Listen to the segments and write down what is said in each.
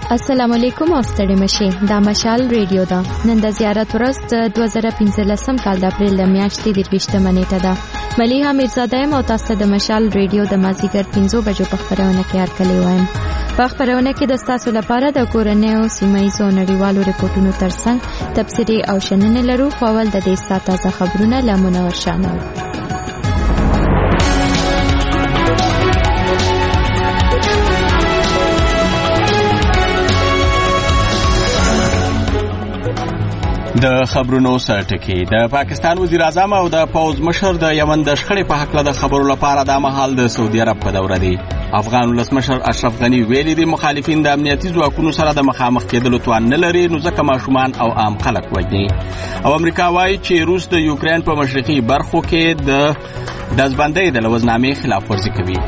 السلام علیکم او ستړي مشه دا مشال ریډیو دا نن د زیارت ورځ د 2015 کال د اپریل د میاشتې د 20 نیټه ده ملیحه میرزاده او تاسو د مشال ریډیو د مازیګر 5 بجو په خبرونه کې هرکلی وایم په خبرونه کې د تاسو لپاره د کورنۍ او سیمایي نړیوالو ریپورتونو ترڅنګ تفسیری او شننې لرو خپل د دې تازه خبرونه لمنور شامل د خبرونو سرټکی د پاکستان وزیر اعظم او د پوز مشر د یمن د شخړې په حق له خبرو لپاره د مهال د سعودي عرب په دوره دی افغان ولس مشر اشرف غنی ویلي دي مخالفین د امنیتي ځواکونو سره د مخامخ کېدلو توان نه لري نو ځکه ماشومان او عام خلک وژني او امریکا وايي چې روس د یوکرين په مشرقي برخو کې د دزبندۍ د لوزنامې خلاف ورزي کوي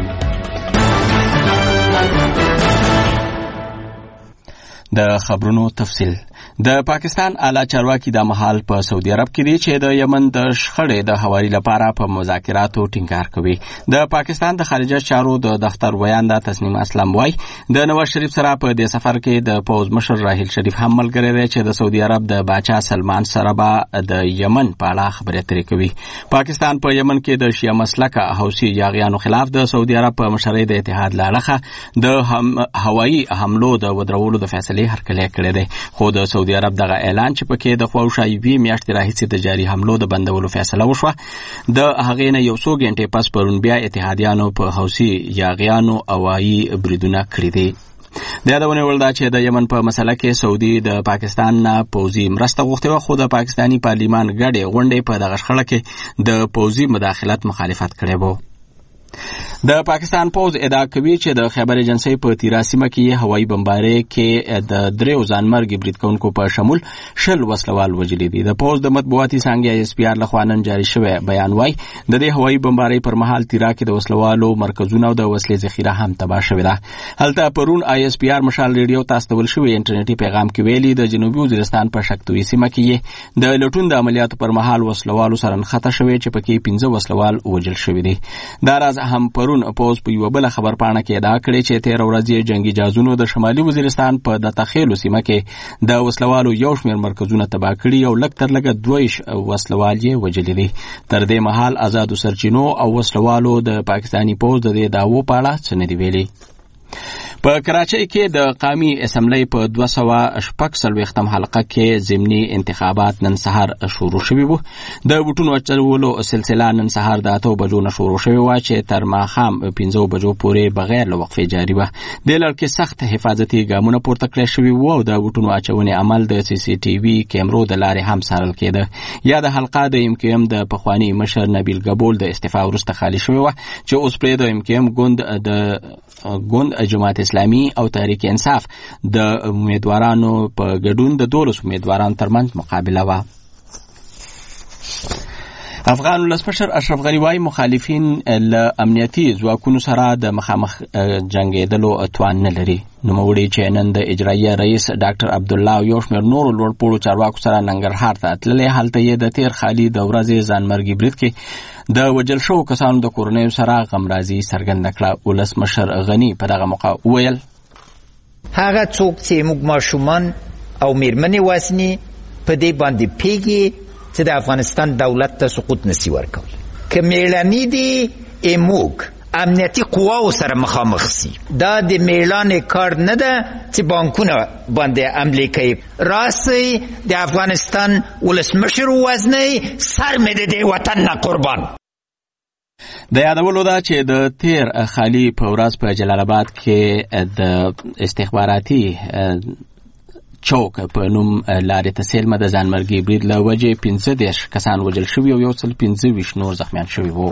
د خبرونو تفصیل د پاکستان اعلی چارواکي د محل په سعودي عرب کې دي چې د یمن د شخړې د حوالې لپاره په مذاکراتو ټینګار کوي د پاکستان د خارجه چارو د دفتر ویانده تسنیم اسلام وايي د نواز شریف سره په دې سفر کې د پوز مشر راحیل شریف هم ملګری دی چې د سعودي عرب د باچا سلمان سره به د یمن په اړه خبرې اترې کوي پاکستان په یمن کې د شیعه مسلکه حوثي یاغیانو خلاف د سعودي عرب په مشرۍ د اتحاد لاړه د هوایي حملو د ودرولو د فیصلې هرکلی کړی دی خو د سعودي عرب دغه اعلان چې پکې د خواوشایي میاشتې راهیسې د جاري حملو د بندولو فیصله وشوه د هغې نه یو څو غنټې پس پرون بیا اتحادیانو په حوثي یاغیانو هوایي بریدونه کړي دي د یادونه ولدا چې د یمن په مسله کې سعودي د پاکستان نه پوځي مرسته غوښتي و خو د پاکستاني پارلیمان غړي غونډې په دغه شخړه کې د پوځي مداخلت مخالفت کړی و د پاکستان پوز ادعا کوي چې د خیبر ایجنسی په تیرا سیمه کې هوایي بمبارۍ کې د دریو ځانمرګي بریدکونکو په شمول شل وسلوال وژلي دي د پوز د مطبوعاتي څنګه اس پی آر لخوا نن جاری شوی بیان وايي د دې هوایي بمبارۍ پر مهال تیرا کې د وسلوالو مرکزونه او د وسلې ذخیره هم تباه شوې ده هلته پرون آی اس پی آر مشال ریډیو تاسو ته ول شوی انټرنیټي پیغام کې ویلي د جنوبي وزیرستان په شکتوي سیمه کې د لټون د عملیاتو پر مهال وسلوالو سره نښته شوی چې پکې 15 وسلوال وژل شوی دي دا راز هم پرون پوز په یو بل خبر پاڼه کې ادعا کړې چې 13 ورځې جنگي جازونو د شمالي وزیرستان په د تخیلو سیمه کې د وسلوالو یو شمېر مرکزونه تباه کړي او لږ تر لږه 2 وسلوال یې وژلي دي تر دې مهال آزادو سرچینو او وسلوالو د پاکستاني پوز د دعوو په اړه څه نه دی ویلي په کراچۍ کې د قومي اسمبلی په 240 حلقه کې ضمني انتخابات نن سهار شروع شوي وو د ووټونو اچولو سلسله نن سهار د 8 بجو نه شروع شوې و چې تر ماښام 15 بجو پورې بغیر له وقفې جاري و د لړ کې سخت حفاظتي ګامونه پورته کړل شوي وو او د ووټونو اچونې عمل د سی سی ټي وي کیمرو د لارې هم څارل کېده یا د حلقه د ام کیو ام د پخوانی مشر نبیل قبول د استعفا وروسته خالی شوی و چې اوس پرې د ام کیو ام ګوند جماعت اسلامي او تحریک انصاف د امیدوارانو په ګډون د 12 امیدوارانو ترمنځ مقابله و افغان ولسمشر اشرف غنی وايي مخالفین له امنیتي ځواکونو سره د مخامخ جنگیدلو توان نه لري نوموړي چې نن د اجرایي رئیس ډاکټر عبد الله او یو شمېر نورو لوړپوړو چارواکو سره ننګرهار ته تللې هلته یې د تیر خالي د ورځې ځانمرګي برید کې د وجل شو کسانو د کورنۍ سره غمرازي څرګنده کړه ولسمشر غنی په دغه موقع ویل هغه څوک چې موږ ماشومان او میرمنې واسني په دې باندې پیږي چې د افغانستان دولت ته سقوط نسی ورکول که میړني دي موږ امنیتي قواو سره مخامخ سي دا د میړانې کار نه ده چې بانکونه باندې عملي کوي راسي د افغانستان ولسمشر وزنی سر مې د دې وطن نه قربان د یادولو ده چې د تیر خالی په ورځ په جلال آباد کې د استخباراتي چوک په نوم لارې ته سیلمه د ځانمرګي برید له وجې 15 کسان وژل شوي او 115 نور زخمیان شوي وو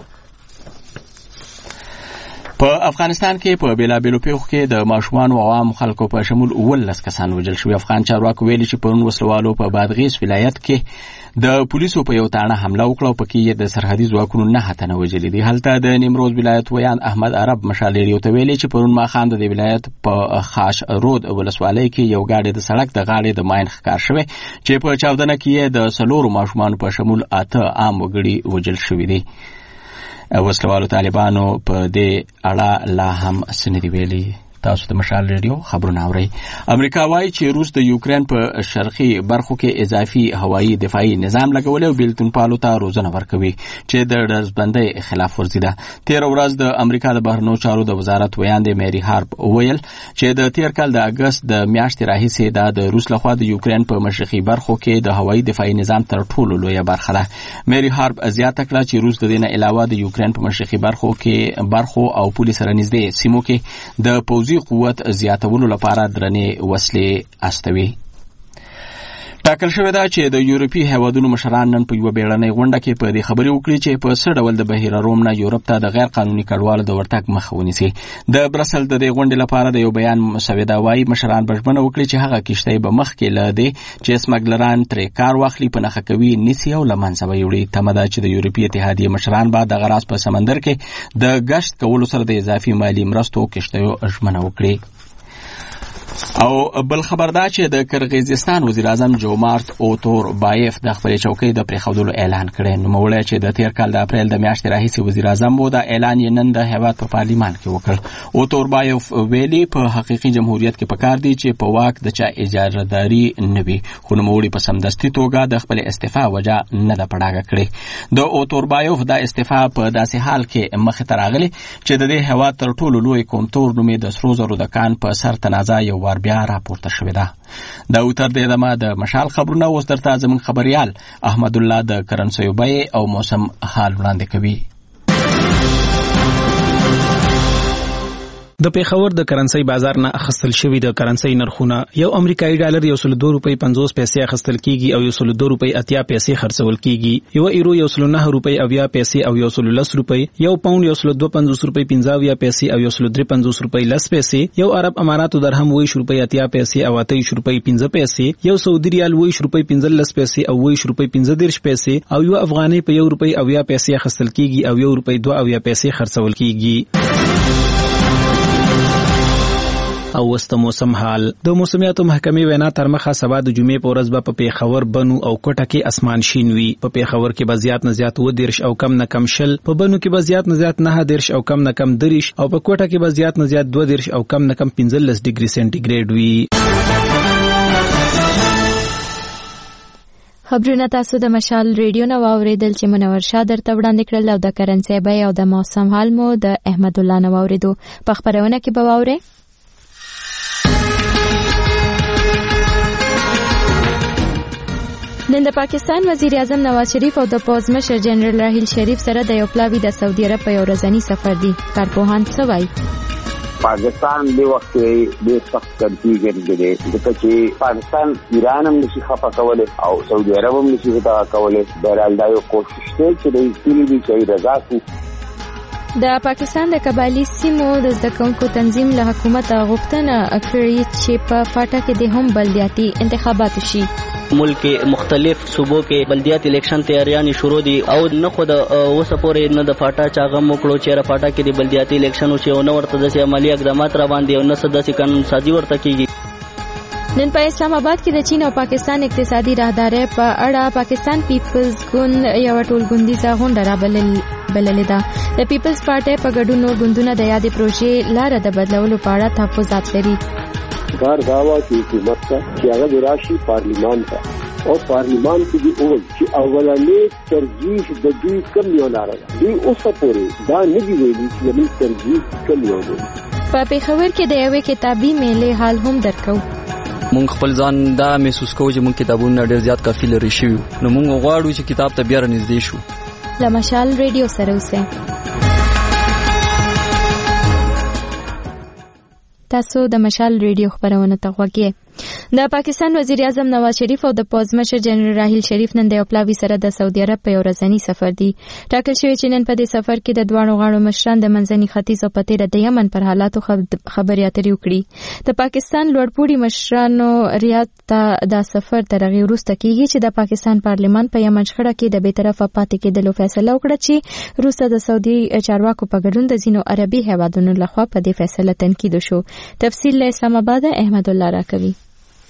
په افغانستان کې په بیلابیلو پیښو کې د ماشومانو او عام خلکو په شمول 19 کسان وژل شوي افغان چارواکو ویلي چې پرون وسلوالو په بادغیس ولایت کې د پولیسو په یو تاڼه حمله وکړه او پکې یې د سرحدي ځواکونو 9 تنه وژلي دي هلته د نیمروز ولایت ویان احمد عرب مشال ریډیو ته ویلي چې پرون ماښام د ولایت په خاش رود ولسوالۍ کې یو ګاډی د سړک د غاړې د ماین ښکار شوی چې په چاودنه کې د 4 ماشومانو په شمول 8 عام وګړي وژل شوي دي وسلوالو طالبانو په دې اړه لا هم څه نه دي ویلي تاسو د مشال ریډیو خبرونه اورئ. امریکا وايي چې روس د یوکرين په شرقي برخو کې اضافي هوایي دفاعي نظام لګولې او بیلتونپالو ته روزنه ورکوي چې د ډزبندۍ خلاف ورزي ده. تیر ورځ د امریکا د بهرنیو چارو د وزارت ویاندې میری هارپ ویل چې د تیر کال د اگست د میاشتې راهیسې د روس لخوا د یوکرين په مشرقي برخو کې د هوایي دفاعي نظام تر ټولو لویه برخه ده. میری هارپ زیاته کړه چې روس د دې نه علاوه د یوکرين په مشرقي برخو او پولي سره نږدې سیمو کې د پوځي قوت زیاتولو لپاره درنې وسلې استوي. ټاکل شوې ده چې د یورپي هیوادونو مشران نن په یوه بیړنۍ غونډه کې په دې خبرې وکړي چې په څه ډول د بحیره روم نه یورپ ته د غیر قانوني کډوالو د ورتګ مخه ونیسي. د برسل د دې غونډې لپاره د یو بیان مسوده وايي مشران به ژمنه وکړي چې هغه کښتۍ به مخکې له دې چې سمګلران ترې کار واخلي په نښه کوي نیسي او له منځه به یوړي. تمه ده چې د یورپي اتحادیې مشران به دغه راز په سمندر کې د ګشت کولو سره د اضافي مالي مرستو کښتیو ژمنه وکړي. او بل خبر دا چې د کرغیزستان وزیر اعظم جومارت اوتور بایف د خپل چوکۍ د پریښودلو اعلان کړی. نوموړی چې د تیر کال د اپریل د میاشتې راهیسې وزیر اعظم و، دا اعلان یې نن د هیواد په پارلیمان کې وکړ. اوتور بایف ویلي په حقیقي جمهوریت کې پکار دی چې په واک د چا اجارهداري نه وي، خو نوموړي په سمدستي توګه د خپل استعفا وجه نه ده په ډاګه کړې. د اوتور بایف دا استعفا په داسې حال کې مخې ته راغلی چې د دې هیواد تر ټولو لوی کونتور نوم یې د سرو زرو د کان په سر تنازع یو وار بیا راپورته شوې ده. دا اوتر دې دمه د مشال خبرونه اوس درته زموږ خبريال احمد الله د کرنسیو بیې او موسم حال وړاندې کوي. د پیښور د کرنسي بازار نه اخیستل شوی د کرنسي نرخونه یو امریکایي ډالر 102 روپۍ 50 پیسې اخیستل کیږي او 102 روپۍ 80 پیسې خرڅول کیږي. یو ایرو 109 روپۍ 80 پیسې او 110 روپۍ، یو پاوند 125 روپۍ 50 پیسې او 153 روپۍ 10 پیسې، یو عرب اماراتو درهم 20 روپۍ 80 پیسې او 28 روپۍ 15 پیسې، یو سعودي ریال 20 روپۍ 15 پیسې او 20 روپۍ 15 پیسې او یو افغاني په 1 روپۍ 80 پیسې اخیستل کیږي او 1 روپۍ 2 پیسې خرڅول کیږي. او وست موسم حال. د موسمیاتو محکمې وینا تر مخه سبا د جمعې په ورځ به په پیښور، بنو او کوټه کې اسمان شین وي. په پیښور کې به زیات نه زیات 10 او کم نه کم 0، په بنو کې به زیات نه زیات 9 او کم نه کم 10 او په کوټه کې به زیات نه زیات 2 او کم نه کم 15 ډیګري سنټیګریډ وي. خبرونه تاسو د مشال ریډیو نو اوریدل چې منور شاه درته وړاندې کړل او د کرنسي بیې او د موسم حال مو د احمد الله نو اوریدو. په خبرونه کې به واورئ نن د پاکستان وزیر اعظم نواز شریف او د پوځ مشر جنرال راحیل شریف سره د یو پلاوي د سعودي عرب په یو ورځني سفر دی. کارپوهان څه وایي؟ پاکستان د وخت د سخت کنفیوژن کې دی ځکه چې پاکستان ایران هم نشي خفه کولی او سعودي عرب هم نشي خفه کولی. بهرحال دا یو کوشش دی چې د ټولو دي چې رضا کوي. د پاکستان د قبایلی سیمو د زده کوونکو تنظیم له حکومت غوښتنه کړې چې په فاټا کې د هم بلدیاتي انتخابات شي. ملک مختلف صوبو کې بلدیات الیکشن تیاریاں شروع دي او نه خو د اوسه پورې نه د فاټا چا غم وکړو چې را فاټا کې د بلدیاتي الیکشن او چې نو ورته د عملی اقدامات روان دي او نه سداسي قانون سازي ورته کیږي. نن په اسلام آباد کې د چین او پاکستان اقتصادي راهداري په اړه پاکستان پیپلز ګوند یو ټولګوندیزه غونډه رابللې ده. د پیپلز پارټي په ګډون نور ګوندونه د یادې پروژې لاره د بدلولو په اړه تحفظات لري. کار داوا کی حکومت کا چې هغه راشي پارلیمان ته او پارلیمان کې دی اول چې اولانې ترجیح د دوی کم یو لاره دی اوسه پورې دا نه دی ویلي چې موږ ترجیح کم یو دی. په پیښور کې د یوې کتابي میلې حال هم درکو. مونږ خپل ځان دا محسوس کوو چې مونږ کتابونه ډېر زیات کافي لري شو نو مونږ غواړو چې کتاب ته بیا نږدې شو. له مشال ریډیو سره اوسئ. تاسو د مشال ریډیو خبرونه ته غوږی. د پاکستان وزیر اعظم نواز شریف او د پوځ مشر جنرال راحیل شریف نن د یو پلاوي سره د سعودي عرب په یو ورځني سفر دی. ټاکل شوی چې نن په دې سفر کې د دوه غاړو مشران د منځني ختیځ او په تیره د یمن پر حالاتو خبرې اترې وکړي. د پاکستان لوړپوړي مشرانو ریاض ته د سفر تر هغې وروسته کیږي چې د پاکستان پارلمان په یمن شخړه کې د بیطرفه پاتې کېدلو فیصله وکړه چې وروسته د سعودي چارواکو په ګډون د ځینو عربي هیوادونو لخوا په دې فیصله تنقید وشو. تفصیل له اسلام آباد احمد الله راکوي.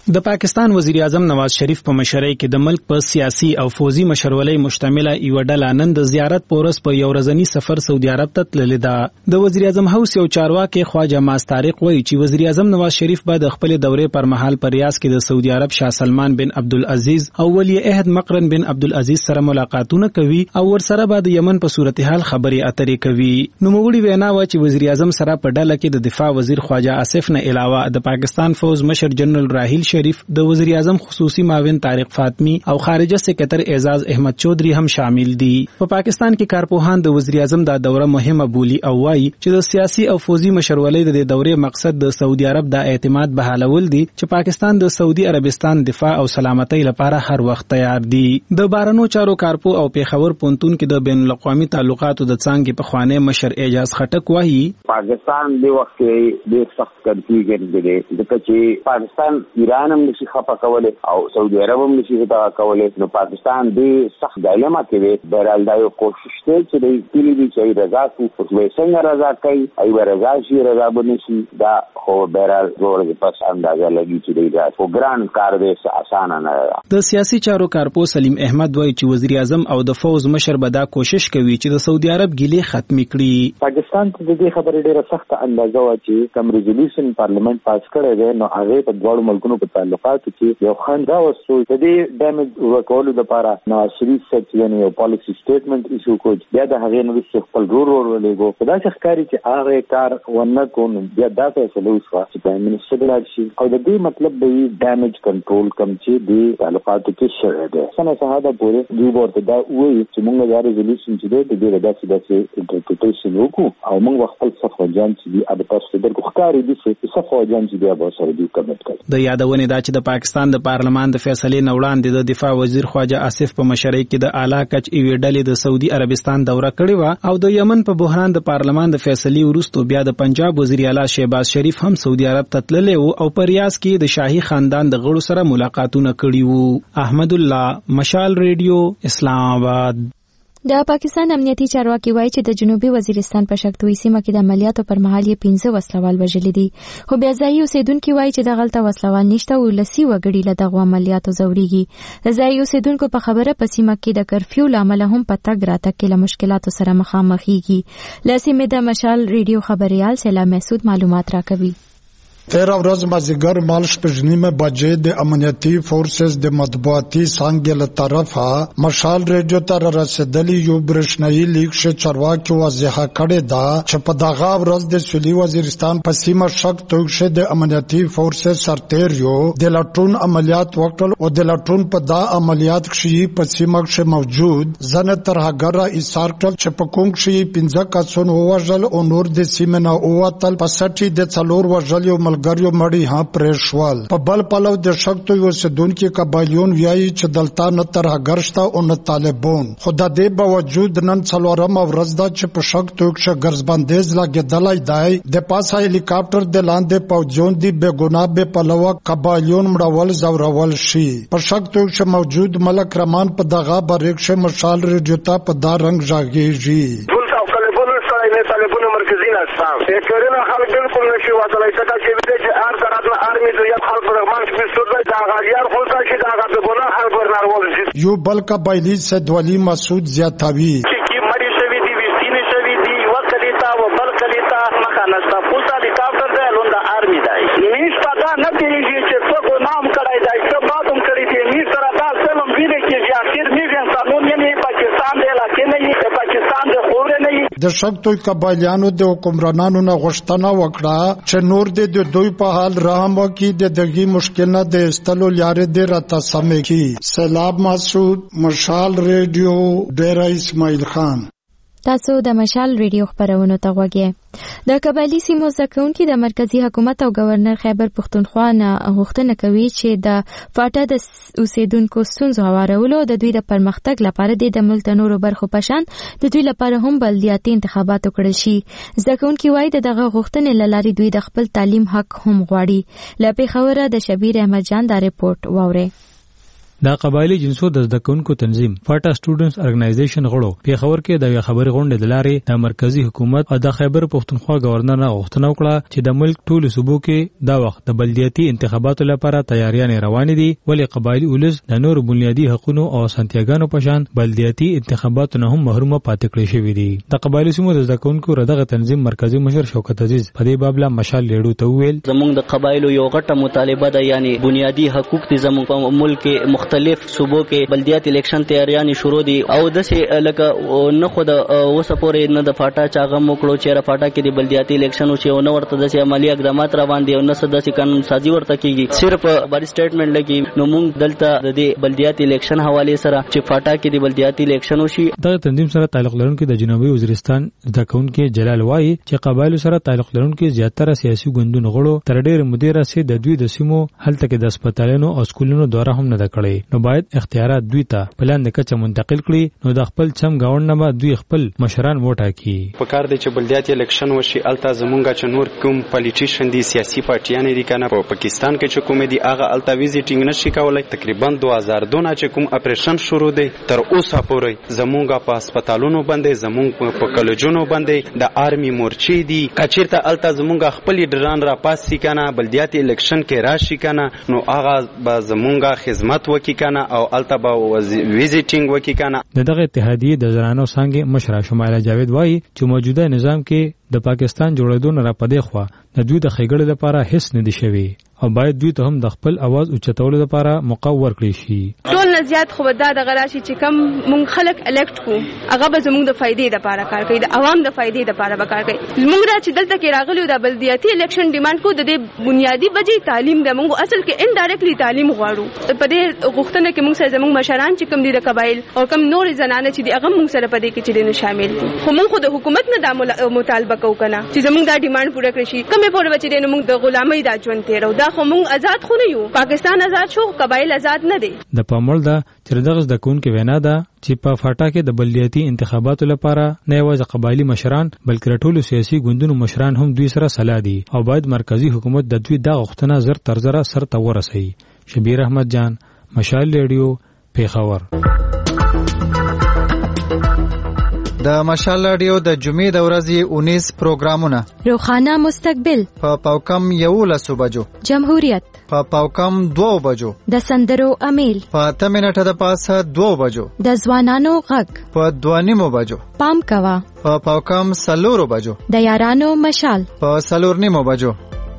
د پاکستان وزیر اعظم نواز شریف په مشرۍ کې د ملک په سیاسي او فوزي مشرولۍ مشتمله یو ډله نن د زیارت پورس په یو ورځنی سفر سعودي عرب ته تللې ده. د وزیر اعظم هوس یو چارواکي خواجه ماز طارق وایي چې وزیر اعظم نواز شریف به د خپل دورې پر مهال په ریاض کې د سعودي عرب شاه سلمان بن عبدالعزیز او ولی عهد مقرن بن عبدالعزیز سره ملاقاتونه کوي او ورسره به د یمن په صورتحال خبرې اترې کوي. نوموړي وینا و چې وزیر اعظم سره په ډله کې د دفاع وزیر خواجه آصف نه علاوه د پاکستان فوز مشر جنرال راحیل شریف، د وزیر اعظم خصوصي معاون طارق فاطمی او خارجه سکرټر اعزاز احمد چودھری هم شامل دي. په پاکستان کې کارپوهان د وزیر اعظم دا دوره مهمه بولی او وایي چې د سیاسي او فوزي مشرولۍ د دورې مقصد د سعودي عرب د اعتماد بحالول دي چې پاکستان د سعودي عربستان دفاع او سلامتۍ لپاره هر وخت تیار دي. د بهرنیو چارو کارپو او پیښور پونتون کې د بین الاقوامي تعلقاتو د څانګې په خوانی مشر اعجاز خټک وایي پاکستان د وخت کې ډېر سخت کنفیوژن دی ځکه چې پاکستان ایران هم نشي خپه کولی او سعودي عرب هم نشي خپه کولی. نو پاکستان ډېر سخت ډایلما کې دی. بهرحال دا یو کوشش دی چې دوی کلي دي چې رضا کوي خو څنګه رضا کوي ای رضا شي رضا به نشي دا خو بهرحال زور د پس اندازه لګي چې دی دا خو ګران کار دی اسانه نه ده. د سیاسي چارو کارپو سلیم احمد وایي چې وزیر اعظم او د فوز مشر به دا کوشش کوي چې د سعودي عرب ګیلې ختمې کړي. پاکستان ته د دې خبرې ډېره سخته اندازه و چې کوم ریزولوشن پارلیمنت پاس کړی دی نو هغه په دواړو ملکونو په تعلقاتو کې یو خنډ راوستو. د دې ډیمیج ورکولو لپاره نواز شریف صاحب یعنی یو پالیسي سټیټمنټ ایشو کړ. بیا د هغې نه وروسته خپل رول ولېږو. په داسې ښکاري چې هغه کار ونه کړو نو بیا دا فیصله وشوه چې پرایم منسټر لاړ شي او د دې مطلب به وي ډیمیج کنټرول کوم چې د تعلقاتو کې شوی دی. څنګه صحاده پورې دوی ورته دا وایي چې موږ دا ریزولوشن چې دی د دې داسې انټرپریټیشن وکړو او موږ خپل صفوجان چې دی اب تاسو درکو ښکاري دي چې صفوجان چې دی به سره دی کمنټ کوي. د یادونې دا چې د پاکستان د پارلمان د فیصلې نه وړاندې د دفاع وزیر خواجه آصف په مشرۍ کې د اعلی کچ ایوې ډلې د سعودي عربستان دوره کړې وه او د یمن په بحران د پارلمان د فیصلې وروسته بیا د پنجاب وزیر اعلی شهباز شریف هم سعودي عرب ته تللی و او په ریاض کې د شاهي خاندان د غړو سره ملاقاتونه کړي وو. احمد الله، مشال ریډیو، اسلام آباد. د پاکستان امنیتي چارواکي وایي چې د جنوبي وزیرستان په شکتوي سیمه کې د عملیاتو پر مهال یې 15 وسلوال وژلي دي، خو بیا ځایي اوسیدونکو وایي چې دغلته وسلوال نشته او لسی وګړي له دغه عملیاتو ځوريږي. د ځایي اوسیدونکو په خبره په سیمه کې د کرفیو لامل هم په تګ راتګ کې له مشکلاتو سره مخامخېږي. له سیمې د مشال ریډیو خبريال سیلا محسود معلومات راکوي. 13 ورځ مازیګر مال شپږنیمه بجې د امنیتي فورسز د مطبوعاتي څانګې له طرفه مشال ریډیو ته رسیدلی یو برېښنایي لیک ش چارواکي واضحه کړې ده چې په دغه ورځ د سویلي وزیرستان په سیمه شک توګه د امنیتي فورسز سرتیریو د لټون عملیات وکړل او د لټون په دا عملیات کې په سیمه کې موجود ځنه ترهګر ایثار کړل چې په کوم کې 15 کسان وژل او نور د سیمه نه اوتل په سټي د څلور وژل ملګریو مړی ها پرېښول. په بل پلو د شکتو یو سدونکو قبایلیون ویایي چې دلته نه ترهګرشته او نه طالبان. خو د دې باوجود نن څلورم ورځ ده چې په شکتو کې ګرځبندیز لګېدلی دی. د پاسه هلیکاپټر د لاندې پوځیان دي بې ګناه بې پلوه قبایلیون مړول زورول شي. په شکتو کې موجود ملک رحمان په دغه بریښه مشال ریډیو ته په دا رنګ ژغېږي. طالبونه مرکزی هستم کارونه خلک بالکل نشي وصلای څنګه چې هر طرف له ارمی د یو خلک په منځ کې څه د غاړیار خو چې دا غته ګناه خلک ورنارول شي. یو بل قبایلی سید ولی مسعود زیاتوی چې مړی شوی دی وستینه شوی دی وکلیتا او بل کلیتا مخه نستا پوسا د کافتر دی لوندا ارمی دی نیش پتا نه پیږي چې څو نام کړای دی څو باتم کړی دی نیش سره دا سلام ویني چې ځاخر میږي قانون نه پاکستان دی لکه نه پاکستان دی خور نه د شکتوی قبایلیانو د حکمرانانو نه غوښتنه وکړه چې نور د دوی په حال رحم وکړي د دغه مشکل نه د استلو لارې د راته سمې کړي. سلام مسعود، مشال ریډیو، ډیره اسماعیل خان. تاسو د مشال ریډیو خبرونو ته غوږی. د قبایلی سیمو زکونکي د مرکزی حکومت او گورنر خیبر پختونخوا نه غوښتنه کوي چې د فاټا د اوسیدونکو ستونزو هوارولو د دوی د پرمختګ لپاره د ملک د نورو برخو په شان د دوی لپاره هم بلدیاتي انتخابات وکړل شي. زکونکي وایي دغه غوښتنې له لارې دوی د خپل تعلیم حق هم غواړي. له پیښوره د شبیر احمد جان دا ریپورت واوري. دا قبایلی جنسو د زده کوونکو تنظیم فاټا سټوډنټس ارګنایزیشن غړو پیښور کې د خبري غونډې د لارې د مرکزی حکومت او د خیبر پښتونخوا گورنر نه غوښتنه وکړه چې د ملک ټولو صوبو کې دا وخت د بلدیاتي انتخاباتو لپاره تیاریاں روانې دي، ولې قبایلی ولز د نور بنیادی حقوقو او سنتیاګانو په شان بلدیاتي انتخاباتو نه هم محرومه پاتې کړي شوې دي. د قبایلی سیمو د زده کوونکو ردغه تنظیم مرکزی مشر شوکت عزیز په دې باب لا مشال لیډو ته ویل زمونږ د قبایلو یو غټه مطالبه ده، یعنی بنیادی حقوق دي زمونږ په ملک مختلف صوبو کې بلدیات الیکشن تیاریاں شروع دي او دسه لکه نه خو د اوسه پورې نه د فاټا چاغه موکړو چې فاټا کې د بلدیاتي الیکشن چې نو ورته دسه عملی اقدامات روان دي او نه دسه قانون سازي ورته کیږي، صرف باری سټیټمنټ لګي. نو موږ دلته د بلدیاتي الیکشن حواله سره چې فاټا کې د بلدیاتي الیکشن وشي د تنظیم سره تعلق لرونکي د جنوبي وزیرستان د کونکي جلال وایي چې قبایلو سره تعلق لرونکي زیاتره سیاسي ګوندونو غړو تر ډېر مودې راځي د دوی د سیمو هلته کې د هسپتالونو او سکولونو دوره هم نه کړي، نو باید اختیارات دوی ته پلان د کچه منتقل کړي، نو د خپل چم گاوند نه دوی خپل مشران وټاکي. په کار دی چې بلدیاتي الیکشن وشي الته زمونږ چې نور کوم پالیټیشن دي سیاسي پارټیان دي کنه په پاکستان کې چې کوم دي هغه الته ویزیټینګ نشي کولای. تقریبا 2002 چې کوم اپریشن شروع دی تر اوسه پورې زمونږ په هسپتالونو باندې زمونږ په کالجونو باندې د آرمي مورچې دي، کچیرته الته زمونږ خپل ډران را پاسي کنه بلدیاتي الیکشن کې راشي کنه نو هغه به زمونږ خدمت وکي کنه او الته به ویزیټینګ وکي کنه. دغه اتحادیه د زنانو څنګه مشره شمایله جاوید وایي چې موجوده نظام کې د پاکستان جوړېدو نه را پدې خو د دوی د خېګړې لپاره هیڅ نه دي شوی او باید دوی ته هم د خپل आवाज اوچتولو لپاره موقع ورکړي شي. ټول نه زیات خو دا د غراشي چې کم مونږ خلک الکټ کو هغه به زموږ د فائدې لپاره کار کوي، د عوام د فائدې لپاره به کار کوي. مونږ را چې دلته کې راغلو د بلدیاتي الیکشن ډیماند کو د دې بنیادی بجې تعلیم د مونږ اصل کې انډایرکټلی تعلیم غواړو. په دې غوښتنه کې مونږ سره زموږ مشران چې کم دي د قبایل او کم نور زنانه چې دي هغه مونږ سره په دې کې چې نه شامل دي، خو مونږ خو د حکومت نه د مطالبه کوو کنه چې زموږ دا ډیماند پوره کړی شي. کومه پورې بچی دي نو مونږ د غلامۍ دا ژوند تیرو، دا خو مونږ آزاد خو نه یو، پاکستان آزاد شو قبایل آزاد نه دي. د پاموړ دا چې دغه د کون کې وینا ده چې په فاټا کې د بلدیاتي انتخاباتو لپاره نه یوازې قبایلی مشران بلکې ټولو سیاسي ګوندونو مشران هم دوی سره سلا دي او باید مرکزی حکومت د دوی د غوښتنه زر تر زره سر ته ورسوي. شبیر احمد جان، مشال ریډیو، پیښور. د مشال رادیو د جمعې د ورځې 19 پروګرامونه: روخانه مستقبل په پاوکم 11 بجو، جمهوریت په پاوکم 2 بجو، د سندرو امیل په 8 منټه د پاسه 2 بجو، د ځوانانو غږ په 2:30 بجو، پام کوا په پاوکم 4 بجو، د یارانو مشال په 4:30 بجو.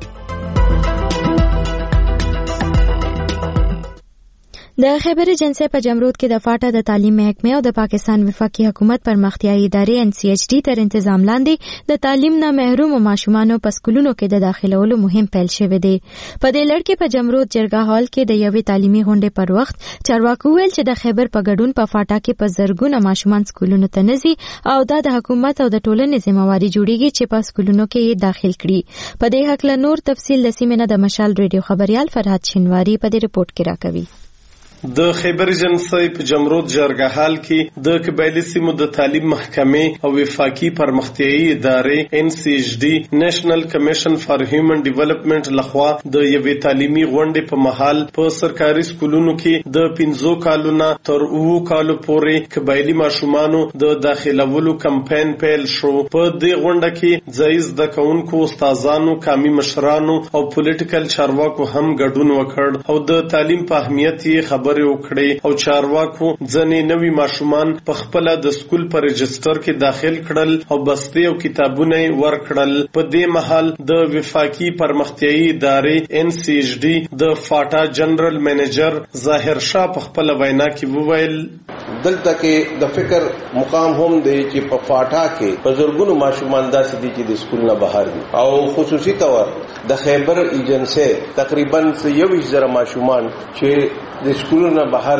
د خیبر جنسه په جمرود کې د فاټا د تعلیم محکمه او د پاکستان وفاقي حکومت پرمختیايي ادارې NCHD تر تنظیم لاندې د تعلیم نه محروم ماشومانو په سکولونو کې د داخلولو مهم پیل شوی دی. په دې لړ کې په جمرود جرګه هال کې د یوې تعلیمي غونډې پر وخت چارواکو ویل چې د خیبر په ګډون په فاټا کې په زرګونه ماشومان سکولونو ته نزي او د حکومت او د ټولنې ذمہواری جوړیږي چې په سکولونو کې داخل کړي. په دې حق له نور تفصیل د سیمه د مشال ریډیو خبريال فرحت شینواری په دې رپورت کې راکوي. د خیبر جنسي په جمرود جرګه حال کې د قبایلی سیمو د تعلیم محکمې او وفاقي پرمختیايي ادارې NCHD نېشنل کمیشن فار هیومن ډیولپمنٹ لخوا د یوې تعلیمي غونډې په محل په سرکاري سکولونو کې د 15 کالونو تر 9 کالو پورې قبایلی ماشومانو د داخلولو کمپاین پیل شو. په دې غونډه کې ځایز د کونکو استادانو، قومي مشرانو او پولیټیکل چارواکو هم ګډون وکړ او د تعلیم په اهمیت یې خبرې وکړې او چارواکو ځنې نوي ماشومان په خپل د سکول پر رجستر کې داخل کړل او بستې او کتابونه ورکړل. په دې محل د وفاقي پرمختیايي ادارې NCHD د فاټا جنرال منیجر ظاهر شاه په خپل وینا کې وویل دلته کې د فکر مقام هم دی چې په فاټا کې په زرګونو ماشومان داسې دي چې د سکول نه بهر دي او خصوصي تور د خیبر ایجنسی تقریبا 21,000 ماشومان چې د سکولونو بهر دي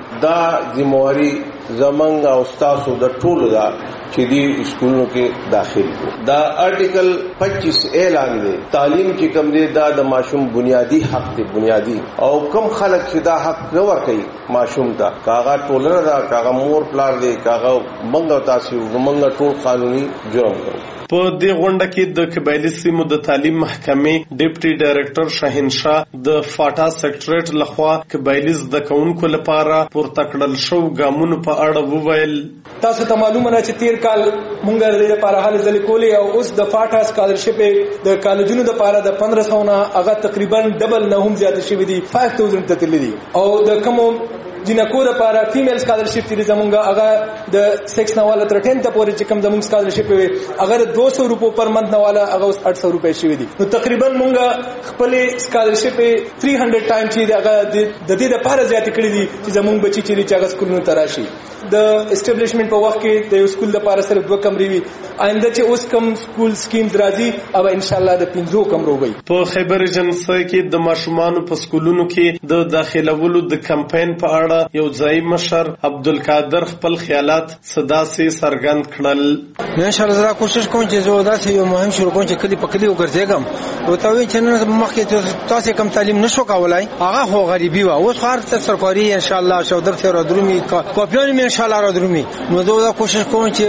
دا ذمہواری زمنګ او تاسو د ټولو دا چې دی اسکولونو کې داخل کو. دا آرټیکل 25 اعلان دی تعلیم چې کوم دی دا د ماشوم بنیادی حق دی بنیادی او کم خلک چې دا حق نه ورکوي ماشوم ته کاغه ټولنه دا کاغه مور پلار دی کاغه منګو تاسو منګو ټول قانوني جرم کوي. په دې غونډه کې د قبایلی سیمو د تعلیم محکمې ډیپټي ډایریکټر شاهین شاه د فاټا سیکریټریټ لخوا قبایلی زده کوونکو لپاره پورته کړل شو ګامونو په اړه وویل. تاسو ته معلومه ده چې تیر کال مونږ د دې لپاره هلې ځلې کولې او اوس د فاټا سکالرشپ د کالجونو لپاره د 1500 نه هغه تقریبا ډبل نه هم زیات شوی دی 5000 ته تللی دي او د کوم جنکو لپاره فیمیل سکالرشپ دي زمونږه هغه د 6 نه والا تر 10 ته پورې چې کوم زمونږ سکالرشپ وي هغه 200 روپیه پر منث نه والا هغه 800 روپیه شوی دي. نو تقریبا مونږه خپل سکالرشپ 300 ټایم چې هغه د دې لپاره زیات کړی دي چې زمونږ بچی چې هغه سکولونو ته راشي. د اسټابلیشمنت په وخت کې د یو سکول لپاره صرف 2 کمرې وي آینده چې اوس کوم سکول سکیمز راځي او ان شاء الله د 15 کمرو وي. په خیبر ایجنسی کې د ماشومانو په سکولونو کې د داخلولو د کمپاین په اړه یو ځای مشر عبدالقادر خپل خیالات صدا سي څرګند کړل. ان شاء الله زه کوشش کوم چې زه داسې یو مهم شروع کوم چې کلی په کلی وګرځېږم او تاسو چې نن مخکې تاسو کم تعلیم نشو کولای هغه خو غریبي و اوس خار ته سرکاري ان شاء الله شودر ته را درومي کاپیان می ان شاء الله را درومي. نو زه کوشش کوم چې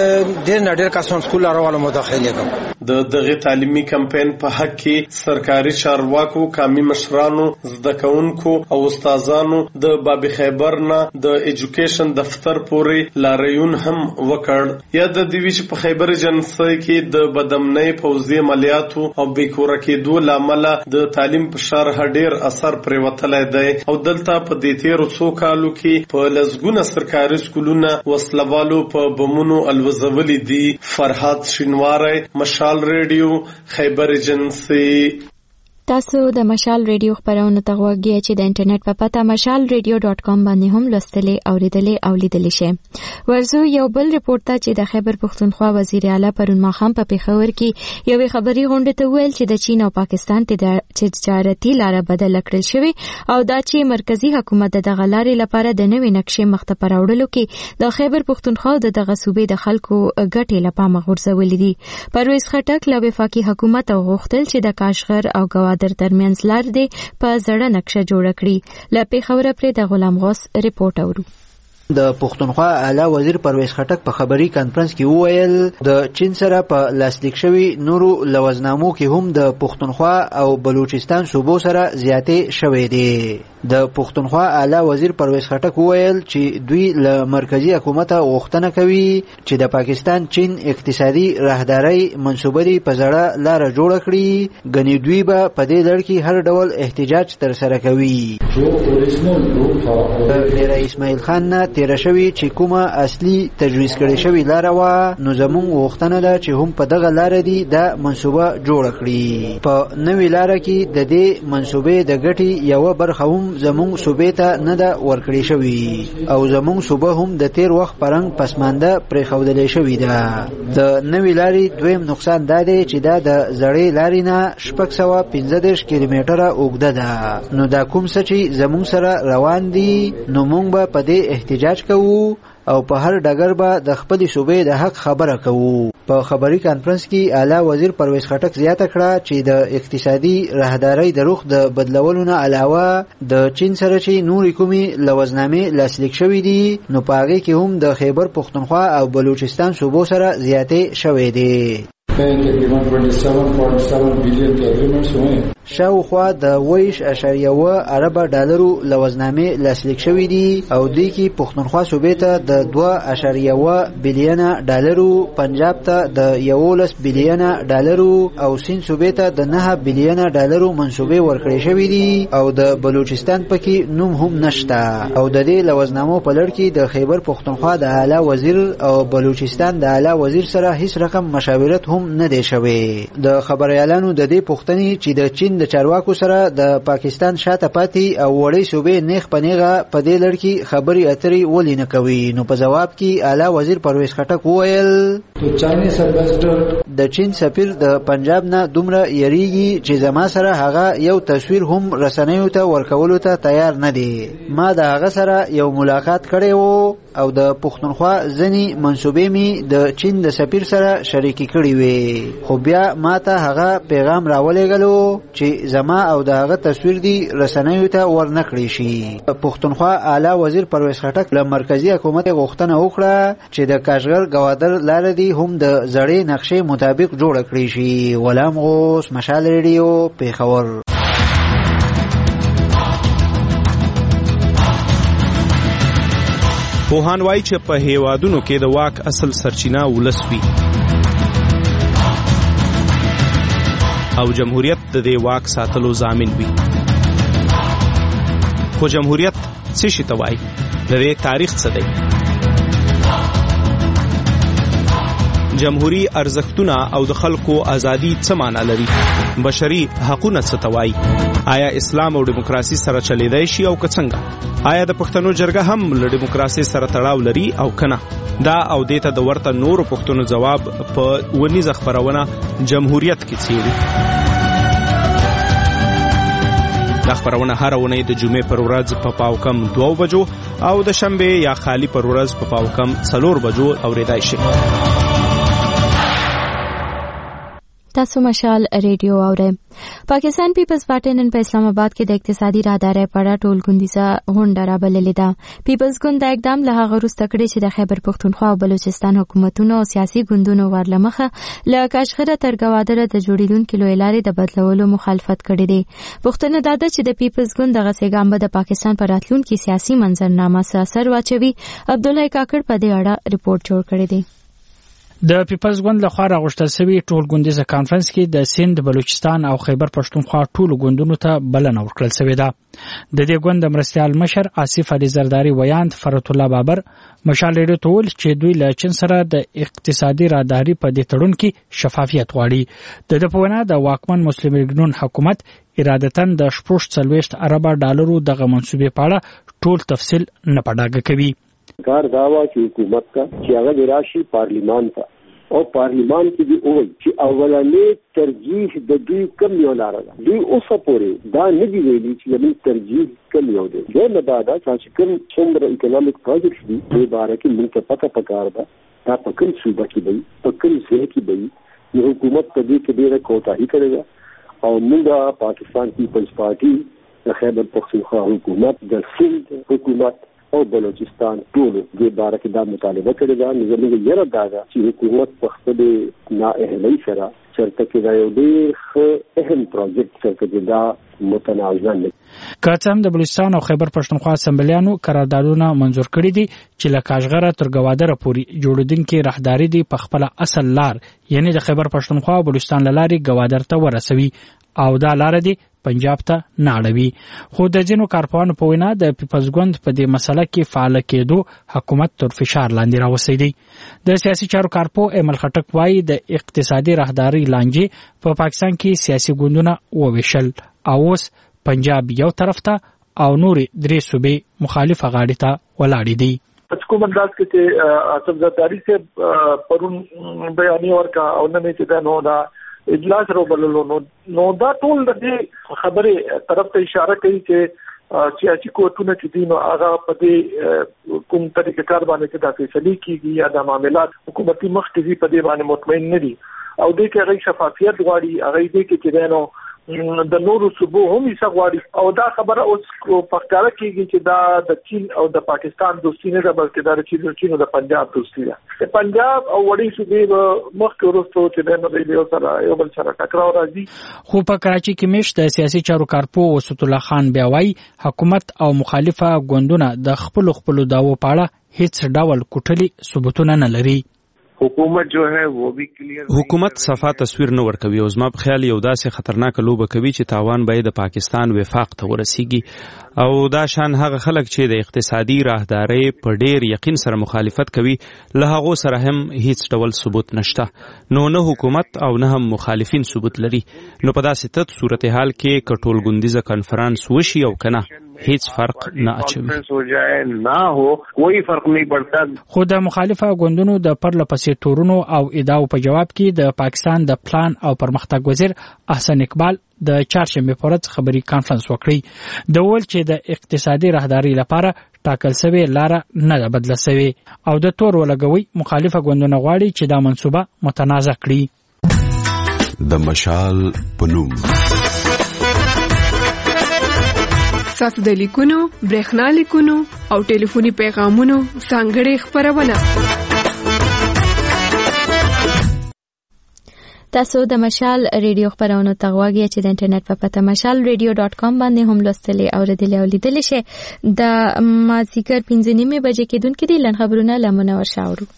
ډېر نه ډېر کسان سکول راواله مداخله کوم. د دغه تعلیمي کمپاین په حق کې سرکاري چارواکو قومي مشرانو زده کوونکو او استادانو د باب خیبر نه د ایجوکیشن دفتر پورې لاریون هم وکړ. یا د دیوی چې په خیبر ایجنسی کې د بدامنۍ پوځي عملیاتو او بیکوره کېدو لامل د تعلیم په شرح ډېر اثر پرې وتلی دی او دلته په دې تیرو څو کالو کې په لسګونه سرکاري سکولونه وسلوالو په بمونو الوزولي دي. فرحات شینواری، مشال ریډیو، خیبر ایجنسی. تاسو د مشال ریډیو خبرونه ته غوږی چې د انټرنیټ په پته mashalradio.com باندې هم لوستلې اوریدلې او لیدلې شئ. ورزو یو بل رپورټ ته چې د خیبر پښتونخوا وزیر اعلی پرون ماښام په پیښور کې یو خبري غونډه ته ویل چې د چین او پاکستان تجارتي لاره بدل کړل شوې او دا چې مرکزی حکومت دغه لارې لپاره د نوې نقشې مخته پراوړلو کې د خیبر پښتونخوا دغه صوبې د خلکو ګټې لپاره غورځولې دي. پرویز خټک له وفاقي حکومت غوښتل چې د کاشغر او در ترمنځ لار دی په زړه نقشه جوړ کړي. له پیښور پرې د غلام غوث رپورټ اورو. د پښتونخوا اعلی وزیر پرویز خټک په خبري کانفرنس کې وویل د چین سره په لاسلیک شوی نورو لوزنامو کې هم د پښتونخوا او بلوچستان صوبو سره زیاتې شوې دي. د پښتونخوا اعلی وزیر پرویز خټک وویل چې دوی له مرکزی حکومت غوښتنه کوي چې د پاکستان چین اقتصادي راهداري منسوبه په زړه لار جوړ کړي غني دوی به په دې لړ کې هر ډول احتجاج تر سره کوي. د اسماعیل خان نه تیر شوی چې کومه اصلي تجویز کړي شوی لار و نو زمون غوښتنه ده چې هم په دغه لار دی د منسوبه جوړ کړي. په نوې لار کې د دې منسوبه د ګټي یو برخه هم زمون صوبې ته نه ده ورکړې شوی او زمون صوبه هم د تیر وخت پرنګ پسمانده پرې خودلې شوی ده. د نوې لارې دویم نقصان دا دی چې دا د زړې لارې نه 615 کیلومتره اوږده ده. نو دا کوم څه چې زمون سره روان دي نو مونږ به په دې احتجاج کوو او په هر ډګر به د خپل صوبې د حق خبره کوو. په خبري کانفرنس کې اعلی وزیر پرویز خټک زیاته کړه چې د اقتصادي راهداري د رخ د بدلولو نه علاوه د چین سره چې نورې کومې لوزنامې لاسلیک شوې دي نو په هغې کې هم د خیبر پښتونخوا او بلوچستان صوبو سره زیاتې شوې دي. شاوخوا د 20.1 ارب ډالرو لوزنامې لاسلیک شوې دي او دوی کې پښتونخوا صوبې ته د 2.1 بلین ډالرو، پنجاب ته د 11 بلین ډالرو او سین صوبې ته د 9 بلین ډالرو منسوبې ورکړې شوې دي او د بلوچستان پکې نوم هم نشته. او د دې لوزنامو په لړ کې د خیبر پښتونخوا د اعلی وزیر او بلوچستان د اعلی وزیر سره هیڅ رقم مشاورت هم نه دی شوی. د خبريالانو د دې پوښتنې چې د چین د چارواکو سره د پاکستان شاته پاتې او وړې صوبې نیغ په نیغه په دې لړ کې خبرې اترې ولې نه کوي، نو په جواب کې اعلی وزیر پرویز خټک وویل د چین سفیر د پنجاب نه دومره یریږي چې زما سره هغه یو تصویر هم رسنیو ته ورکولو ته تیار نه دی. ما د هغه سره یو ملاقات کړی وو او د پښتونخوا ځینې منصوبې می د چین د سفیر سره شریکي کړې وې، خو بیا ما ته هغه پیغام راولېږلو چې زما او د هغه تصویر دی رسنیو ته ورنکړی شي. پښتونخوا اعلی وزیر پرویز خټک له مرکزی حکومت غوښتنه وکړه چې د کاشغر گوادر لار دی هم د زړې نقشې مطابق جوړ کړی شي. غلام غوث، مشال ریډیو، پیښور. پوهان وایي چې په هیوادونو کې د واک اصل سرچینه ولس وي او جمهوریت د دې واک ساتلو ضامن وي. خو جمهوریت څه شي ته وایي؟ د دې تاریخ څه دی؟ جمهوری ارزښتونه او د خلکو ازادي څه معنا لري؟ بشري حقوقونه څه ته وایي؟ آیا اسلام او دیموکراسي سره چلیدای شي او که څنګه؟ آیا د پښتنو جرګه هم له دیموکراسي سره تړاو لري او کنه؟ دا او دیته د ورته نورو پښتنو جواب په ونیزه خبرونه جمهوریت کې څیړي. دا خبرونه هر اونۍ د جمعې پر ورځ په پاوکم 2 بجو او د شنبه یا خالی پر ورځ په پاوکم 4 بجو اوریدای شي. تاسو مشال ریډیو اورئ. پاکستان پیپلز پارټي نن په اسلام آباد کې د اقتصادي راهدارۍ په اړه ټولګوندیزه غونډه رابللې ده. پیپلز ګوند دا اقدام له هغه وروسته کړی چې د خیبر پښتونخوا او بلوچستان حکومتونو او سیاسي ګوندونو ورلمخه له کاشغره تر ګوادره د جوړیدونکو لوی لارې د بدلولو مخالفت کړی دی. پښتنه دا ده چې د پیپلز ګوند دغه څنګه به د پاکستان پر راتلونکي سیاسي منظرنامه اثر واچوي. عبد الله کاکړ په دې اړه ریپورت جوړ کړی دی. د پیپلز ګوند لخوا راغوښتل شوی ټولګوندیزه کانفرنس کې د سند، بلوچستان او خیبر پښتونخوا ټولو ګوندونو ته بلنه ورکړل شوې ده. د دې ګوند مرستیال مشر آصف علي زرداری ویاند فرت الله بابر مشال ریډیو ته ویل چې دوی له چین سره د اقتصادي راهداري په دې تړون کې شفافیت غواړي. د دې په وینا د واکمن مسلم لیګ حکومت ارادتاً د 40 ارب ډالرو دغه منصوبې په اړه ټول تفصیل نه پډاګه کوي. کار داوا چې حکومت کا چې هغه راشي پارلیمان ته او پارلیمان کې دی اول چې اولنې ترجیح د دوی کم یو لار ده. دوی اوس پورې دا نه دی ویلي چې زموږ ترجیح کم یو دی. دا نه دا چې کوم څومره اکونومیک پروجیکټس دي په باره کې موږ ته پته پکار ده دا په کوم صوبه کې دی، په کوم ځای کې دی. نو حکومت په دې کې ډېره کوتاهي کړې ده او موږ پاکستان پیپلز پارټي د خیبر پښتونخوا حکومت، د سند حکومت او بلوچستان ټول د باره کې دا مطالبه کړې ده. زموږ یره دا ده چې حکومت په خپل نااهلۍ سره چرته کې دا یو ډېر اهم پروجیکټ چرته دا متنازع نه. که څه هم د بلوچستان او خیبر پښتونخوا اسمبلیانو قراردادونه منظور کړي دي چې له کاشغره تر ګوادره پورې جوړیدونکي راهداري دي په خپل اصل لار یعنی د خیبر پښتونخوا او بلوچستان لارې ګوادر ته ورسوي او دا لار دی پنجاب ته نه اړوي. خو د ځینو کارپوهانو په وینا د پیپلز ګوند په دې مسله کې فعال کېدو حکومت تر فشار لاندې راوستی دی. د سیاسي چارو کارپوه ایمل خټک وایي د اقتصادي راهداري لانجې په پاکستان کې سیاسي ګوندونه وویشل او اوس پنجاب یو طرف ته او نورې 3 صوبې مخالفه غاړې ته ولاړې دي. کوم انداز کې چې اعظم زرداری سے پرون بیانیه ورکا او نه چې دا نو دا اجلاس روبللو نو دا ټول د دې خبرې طرف ته اشاره کوي چې سیاسي قوتونه چې دي نو هغه په دې کوم طریقې کار باندې چې دا فیصله کیږي یا د معاملات حکومتي مخ کې په دې باندې مطمئن نه دي او دې کې هغه شفافیت غواړي، هغه دې کې چې نو د نورو صوبو هم یې غواړي او دا خبره اوس په ښکاره کیږي چې دا د چین او د پاکستان دوستي نه ده بلکې دا د چین او د پنجاب دوستي ده. د پنجاب او وړي صوبې مخکې وروسته چې د یو سره یو بل سره ټکراو راځي. خو په کراچي کې میشت د سیاسي چارو کارپوه وسط الله خان بیا وایي حکومت او مخالفه ګوندونه د خپل داوو په اړه هیڅ ډول کوټلي ثبوتونه نه لري. हुकूमत जो है वो भी क्लियर حکومت صفا تصویر نه ورکوي او زما په خیال یو داسې خطرناک لوبه کوي چې تاوان به د پاکستان وفاق ته ورسیږي او دا شان هغه خلک چې د اقتصادي راهداري په ډیر یقین سره مخالفت کوي له هغه سره هم هیڅ ډول ثبوت نشته نو نه حکومت او نه هم مخالفین ثبوت لري نو په داسې تت صورتحال کې کټول ګوندیزه کانفرنس وشي او کنه هیڅ فرق نه اچوي हो जाए ना हो कोई فرق नहीं पड़ता خو د مخالفه ګوندونو د پرله پسې تورونو او ادعاو په جواب کې د پاکستان د پلان او پرمختګ وزیر احسن اقبال د چهارشنبه په ورځ خبري کانفرنس وکړي د ول چې د اقتصادي راهداري لپاره ټاکل شوی لار نه ده بدله شوی او د تور ولګوي مخالفه ګوندونه غواړي چې دا منصوبه متنازع کړي د مشال پنوم تاسو د لیکونو برېښنا لیکونو او ټلیفوني پیغامونو څنګه خبرونه تاسو د مشال ریډیو خبرونه تغواږی چې د انټرنیټ په پته mashalradio.com باندې هم لوستلې او ردلې او لیدلې شي د مازیګر 5:30 بجې کې دونکو دي لن خبرونه لمنور شاورو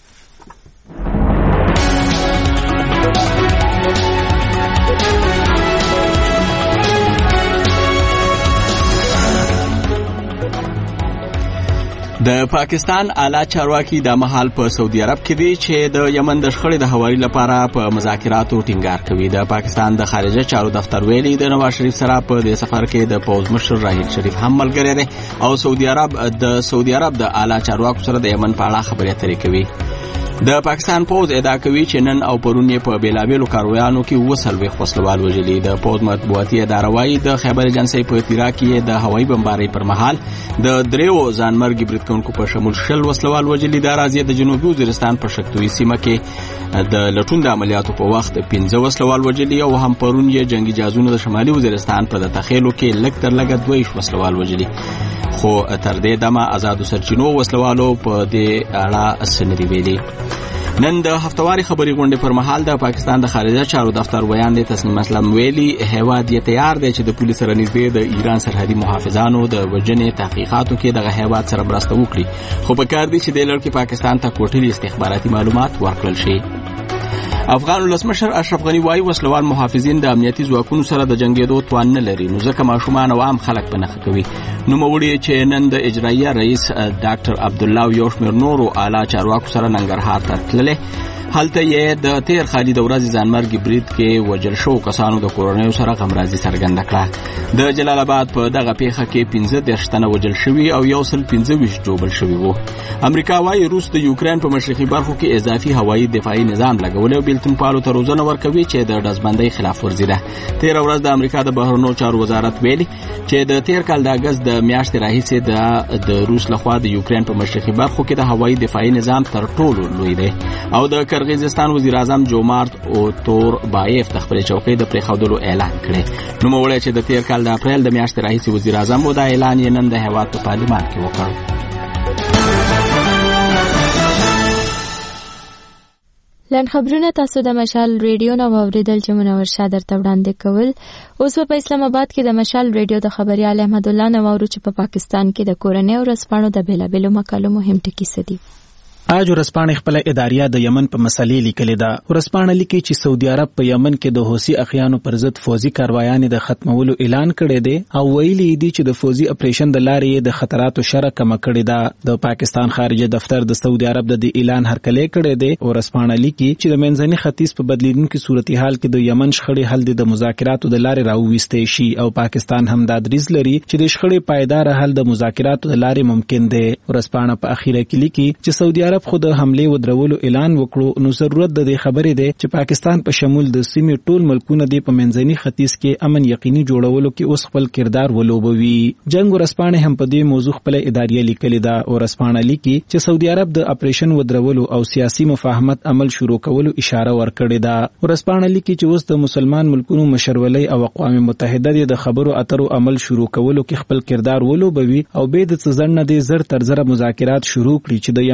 د پاکستان اعلی چارواکي د مهال په سعودي عرب کې دي چې د یمن د شخړې د هواري لپاره په مذاکراتو ټینګار کوي د پاکستان د خارجه چارو دفتر ویلي د نواز شریف سره په دې سفر کې د پوز مشر راهیل شریف هم ملګری دی او سعودي عرب د اعلی چارواکو سره د یمن په اړه خبرې اترې کوي د پاکستان پوز ادعا کوي چې نن او پرون په بیلابیلو کاروانو کې وسلوي خپلوال وجلي د پوز مطبوعاتي اداره وايي د خیبر ایجنسی په اطلاع کې د هوایي بمبارۍ پر مهال د دریو ځانمرګي بریدونکو په شمول شل وسلوال وجلي د راځي د جنوبي وزیرستان په شکتوي سیمه کې د لټون د عملیاتو په وخت 15 وسلوال وجلي او هم پرون یې جنگي جهازونو د شمالي وزیرستان په تخیلو کې لږ تر لږه 2 وسلوال وجلي خو تر دې دمه آزادو سرچینو وسلوالو په دې اړه سنري ویلي نن د هفتواري خبري غونډې پر مهال د پاکستان د خارجه چارو دفتر ویان دي تسنیم اسلام ویلي هیواد یې تیار دی چې د پولیس سره نږدې د ایران سرحدي محافظانو د وجنې تحقیقاتو کې دغه هیواد سره مرسته وکړي خو په کار دي چې د لړ کې پاکستان ته کوټلي استخباراتي معلومات ورکړل شي افغان ولسمشر اشرف غنی وايي وسلوال محافظین د امنیتي ځواکونو سره د جنگیدو توان نه لري نو ځکه ماشومان او عام خلک په نخښه کوي نو موړي چې نن د اجرایه رئیس ډاکټر عبد الله یو شمیر نورو اعلی چارواکو سره ننګرهار ته تللې هلته یې د تیر خالي د ورځې ځانمرګي برید کې وجل شو کسانو د کورونیو سره غمرازي څرګنده کړه د جلال آباد په دغه پیښه کې 15 تنه وجل شوي او 125 جوړل شوي وو امریکا وايي روس د یوکرين په مشرقي برخو کې اضافي هوایي دفاعي نظام لګول او بیلتون پالو ته روزنه ورکوي چې د دزبندۍ خلاف ورزي ده تیر ورځ د امریکا د بهرنیو چارو وزارت ویلي چې د تیر کال د اگست د میاشتې راهیسې د روس لخوا د یوکرين په مشرقي برخو کې د هوایي دفاعي نظام تر ټولو لوی دی او د قرغیزستان وزیر اعظم جومارت اوتور بایف د خپل چوکۍ د پریښودلو اعلان کړی نو موږ چې د تیر کال د اپریل د میاشتې راهیسې وزیر اعظم و دا اعلان یې نن د هیواد په پارلمان کې وکړ لن خبرونه تاسو د مشال ریډیو نو اوریدل چې منور شادر ته وړاندې کول اوس په اسلام آباد کې د مشال ریډیو د خبريال احمد الله نوورو چې په پاکستان کې د کورنۍ او رسپانو د بیلابیلو مقالو مهم ټکي سدي اج ورسپانې خپل اداریه د یمن په مسلې لیکلې ده ورسپانې لیکي چې سعودي عرب په یمن کې د حوثي اخیانو پر ضد فوزي کاروایانې د ختمولو اعلان کړی دی او ویلي دي چې د فوزي اپریشن د لارې د خطراتو شره کم کړی ده د پاکستان خارجه دفتر د سعودي عرب د اعلان هرکلی کړی دی ورسپانې لیکي چې د منځني ختیځ په بدلیدونکو صورتحال کې د یمن شخړې حل د مذاکراتو د لارې راوويستې شي او پاکستان هم دا دریځ لري چې د شخړې پایدار حل د مذاکراتو د لارې ممکن دی ورسپانې په اخیره کې لیکي چې سعودي عرب خود حمله ودرولو اعلان وکړو نو ضرورت د خبرې ده چې پاکستان په شمول د سیمې ټول ملکونه د په منځني ختیځ کې امن یقیني جوړولو کې اوس خپل کردار ولوبوي جنگ ورسپانې هم په دې موضوع خپل اداریه لیکلې ده او ورسپانې لیکي چې سعودي عرب د اپریشن ودرولو او سیاسي مفاهمت عمل شروع کولو اشاره ورکړې ده ورسپانې لیکي چې اوس د مسلمان ملکونو مشرولۍ او اقوام متحده د خبرو اترو عمل شروع کولو کې خپل کردار ولوبوي او به د څنډه د زر تر زر مذاکرات شروع کړي چې د یمن د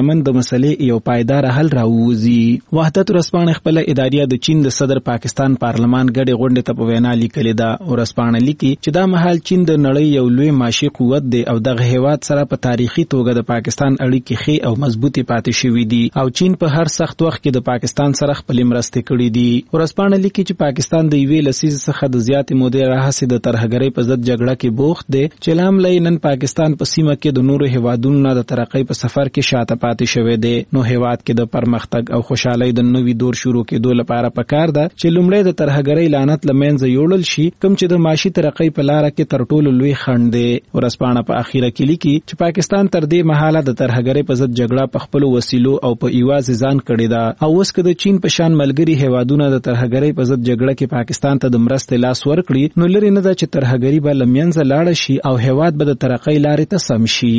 مسلې یو پایدار حل راووځي. وحدت ورځپاڼه خپل اداریه د چین د صدر پاکستان پارلمان ګډې غونډې ته په وینا لیکلې ده. ورځپاڼه لیکي چې دا مهال چین د نړۍ یو لوی معاشي قوت دی او دغه هیواد سره په تاریخي توګه د پاکستان اړیکې ښې او مضبوطې پاتې شوې دي او چین په هر سخت وخت کې د پاکستان سره خپلې مرستې کړې دي. ورځپاڼه لیکي چې پاکستان د یوې لسیزې څخه د زیاتې مودې راهیسې د ترهګرۍ په ضد جګړه کې بوخت دی چې لامل نن پاکستان په سیمه کې د نورو هیوادونو نه د ترقۍ په سفر کې شاته پاتې شوی دی. نو هیواد کې د پرمختګ او خوشحالۍ د نوي دور شروع کېدو لپاره پکار ده چې لومړی د ترهګرۍ لعنت له منځه یوړل شي، کوم چې د معاشي ترقۍ په لاره کې تر ټولو لوی خنډ دی. ورځپاڼه په اخیره کې لیکي چې پاکستان تر دې مهاله د ترهګرۍ په ضد جګړه په خپلو وسیلو او په یوازې ځان کړې ده او اوس که د چین په شان ملګري هیوادونه د ترهګرۍ په ضد جګړه کې پاکستان ته د مرستې لاس ورکړي نو لري نه ده چې ترهګري به له منځه لاړه شي او هیواد به د ترقۍ لارې ته سم شي.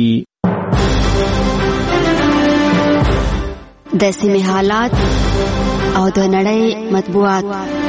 د سیمې حالات او د نړۍ مطبوعات.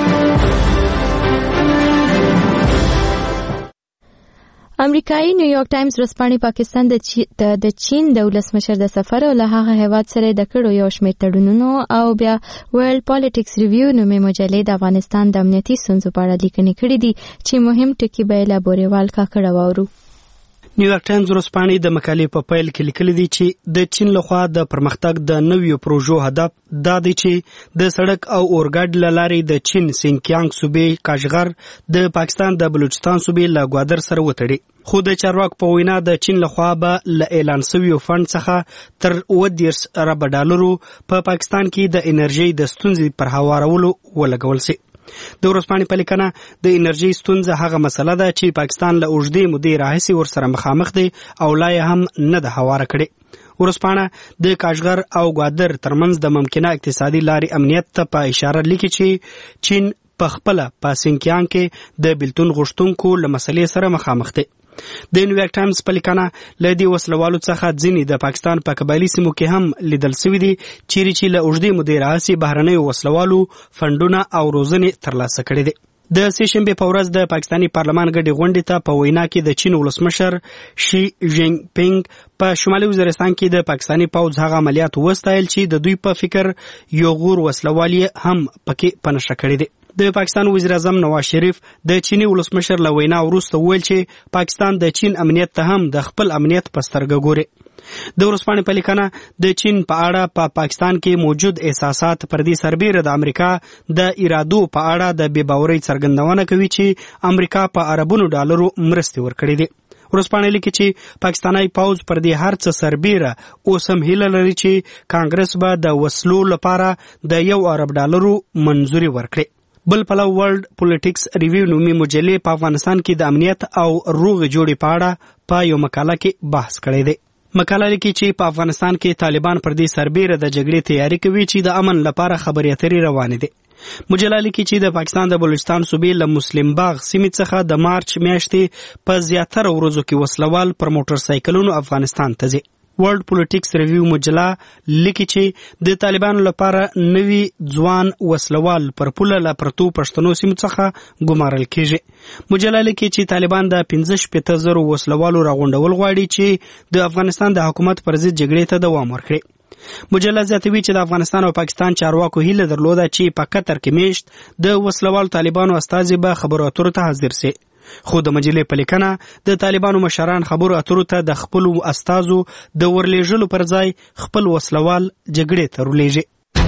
امریکایي نیویارک ټایمز ورځپاڼې پاکستان د چین د ولسمشر د سفر او له هغه هیواد سره د کړو یو شمېر تړونونو او بیا ورلد پالیټکس ریویو نومې مجلې د افغانستان د امنیتي ستونزو په اړه لیکنې کړې دي چې مهم ټکي به له بورېوال کاکړه واورو. نیویارک ټایمز ورځپاڼې د مقالې په پیل کې لیکلي دي چې د چین لخوا د پرمختګ د نویو پروژو هدف دا دی چې د سړک او اورګاډ له لارې د چین سینکیانګ صوبې کاشغر د پاکستان د بلوچستان صوبې له ګوادر سره وتړي. خو د چارواکو په وینا د چین لخوا به له اعلان شویو فند څخه تر $10 ارب په پاکستان کې د انرژي د ستونزې پر هوارولو ولګول شي. د ورځپاڼې په لیکنه د انرژي ستونزه هغه مسله ده چې پاکستان له اوږدې مودې راهیسې ورسره مخامخ دی او لا یې هم نه ده هواره کړې. ورځپاڼه د کاشغر او ګوادر ترمنځ د ممکنه اقتصادي لارې امنیت ته په اشاره لیکي چې چین په خپله په سینکیانګ کې د بیلتون غوښتونکو له مسلې سره مخامخ دی. د نیویارک ټایمز په لیکنه له دې وسلوالو څخه ځینې د پاکستان په قبایلي سیمو کې هم لیدل شوي دي چیرې چې له اوږدې مودې راهیسې بهرنیو وسلوالو فنډونه او روزنې ترلاسه کړې دي. د سې شنبې په ورځ د پاکستاني پارلمان ګډې غونډې ته په وینا کې د چین ولسمشر شي جینګ پینګ په شمالي وزیرستان کې د پاکستاني پوځ هغه عملیات وستایل چې د دوی په فکر یو غور وسلوالي هم پکې پنهشه کړې دي. د پاکستان وزیر اعظم نواز شریف د چینی ولسمشر له وینا وروسته وویل چې پاکستان د چین امنیت ته هم د خپل امنیت په سترګه ګوري. د ورځپاڼې په لیکنه د چین په اړه په پاکستان کې موجود احساسات پر دې سربیره د امریکا د ارادو په اړه د بې باورۍ څرګندونه کوي چې امریکا په اربونو ډالرو مرستې ورکړې دي. ورځپاڼه لیکي چې پاکستاني پوځ پر دې هر څه سربیره اوس هم هیله لري چې کانګرس به د وسلو لپاره د $1 ارب منظوري ورکړي. بل پلو ورلد پولیټکس ریویو نومي مجلې په افغانستان کې د امنیت او روغ جوړې په اړه په یو مقاله کې بحث کړی دی. مقاله لیکي چې په افغانستان کې طالبان پر دې سربیره د جګړې تیاری کوي چې د امن لپاره خبرې اترې روانې دي. مجله لیکي چې د پاکستان د بلوچستان صوبې له مسلم باغ سیمې څخه د مارچ میاشتې په زیاتره ورځو کې وسلوال پر موټر سایکلونو افغانستان ته ځي. ورلد پولیټکس ریویو مجله لیکي چې د طالبانو لپاره نوي ځوان وسلوال پر پوله له پرتو پښتنو سیمو څخه ګمارل کیږي. مجله لیکي چې طالبان د 15,000 وسلوالو راغونډول غواړي چې د افغانستان د حکومت پر ضد جګړې ته دوام ورکړي. مجله زیاتوي چې د افغانستان او پاکستان چارواکو هیله درلوده چې په قطر کې میشت د وسلوالو طالبانو استازي به خبرو اترو ته حاضر سي. خو د مجلې په لیکنه د طالبانو مشران خبرو اترو ته د خپل استازو د ورلېږلو پر ځای خپل وسلوال جګړې ته ورلېږي.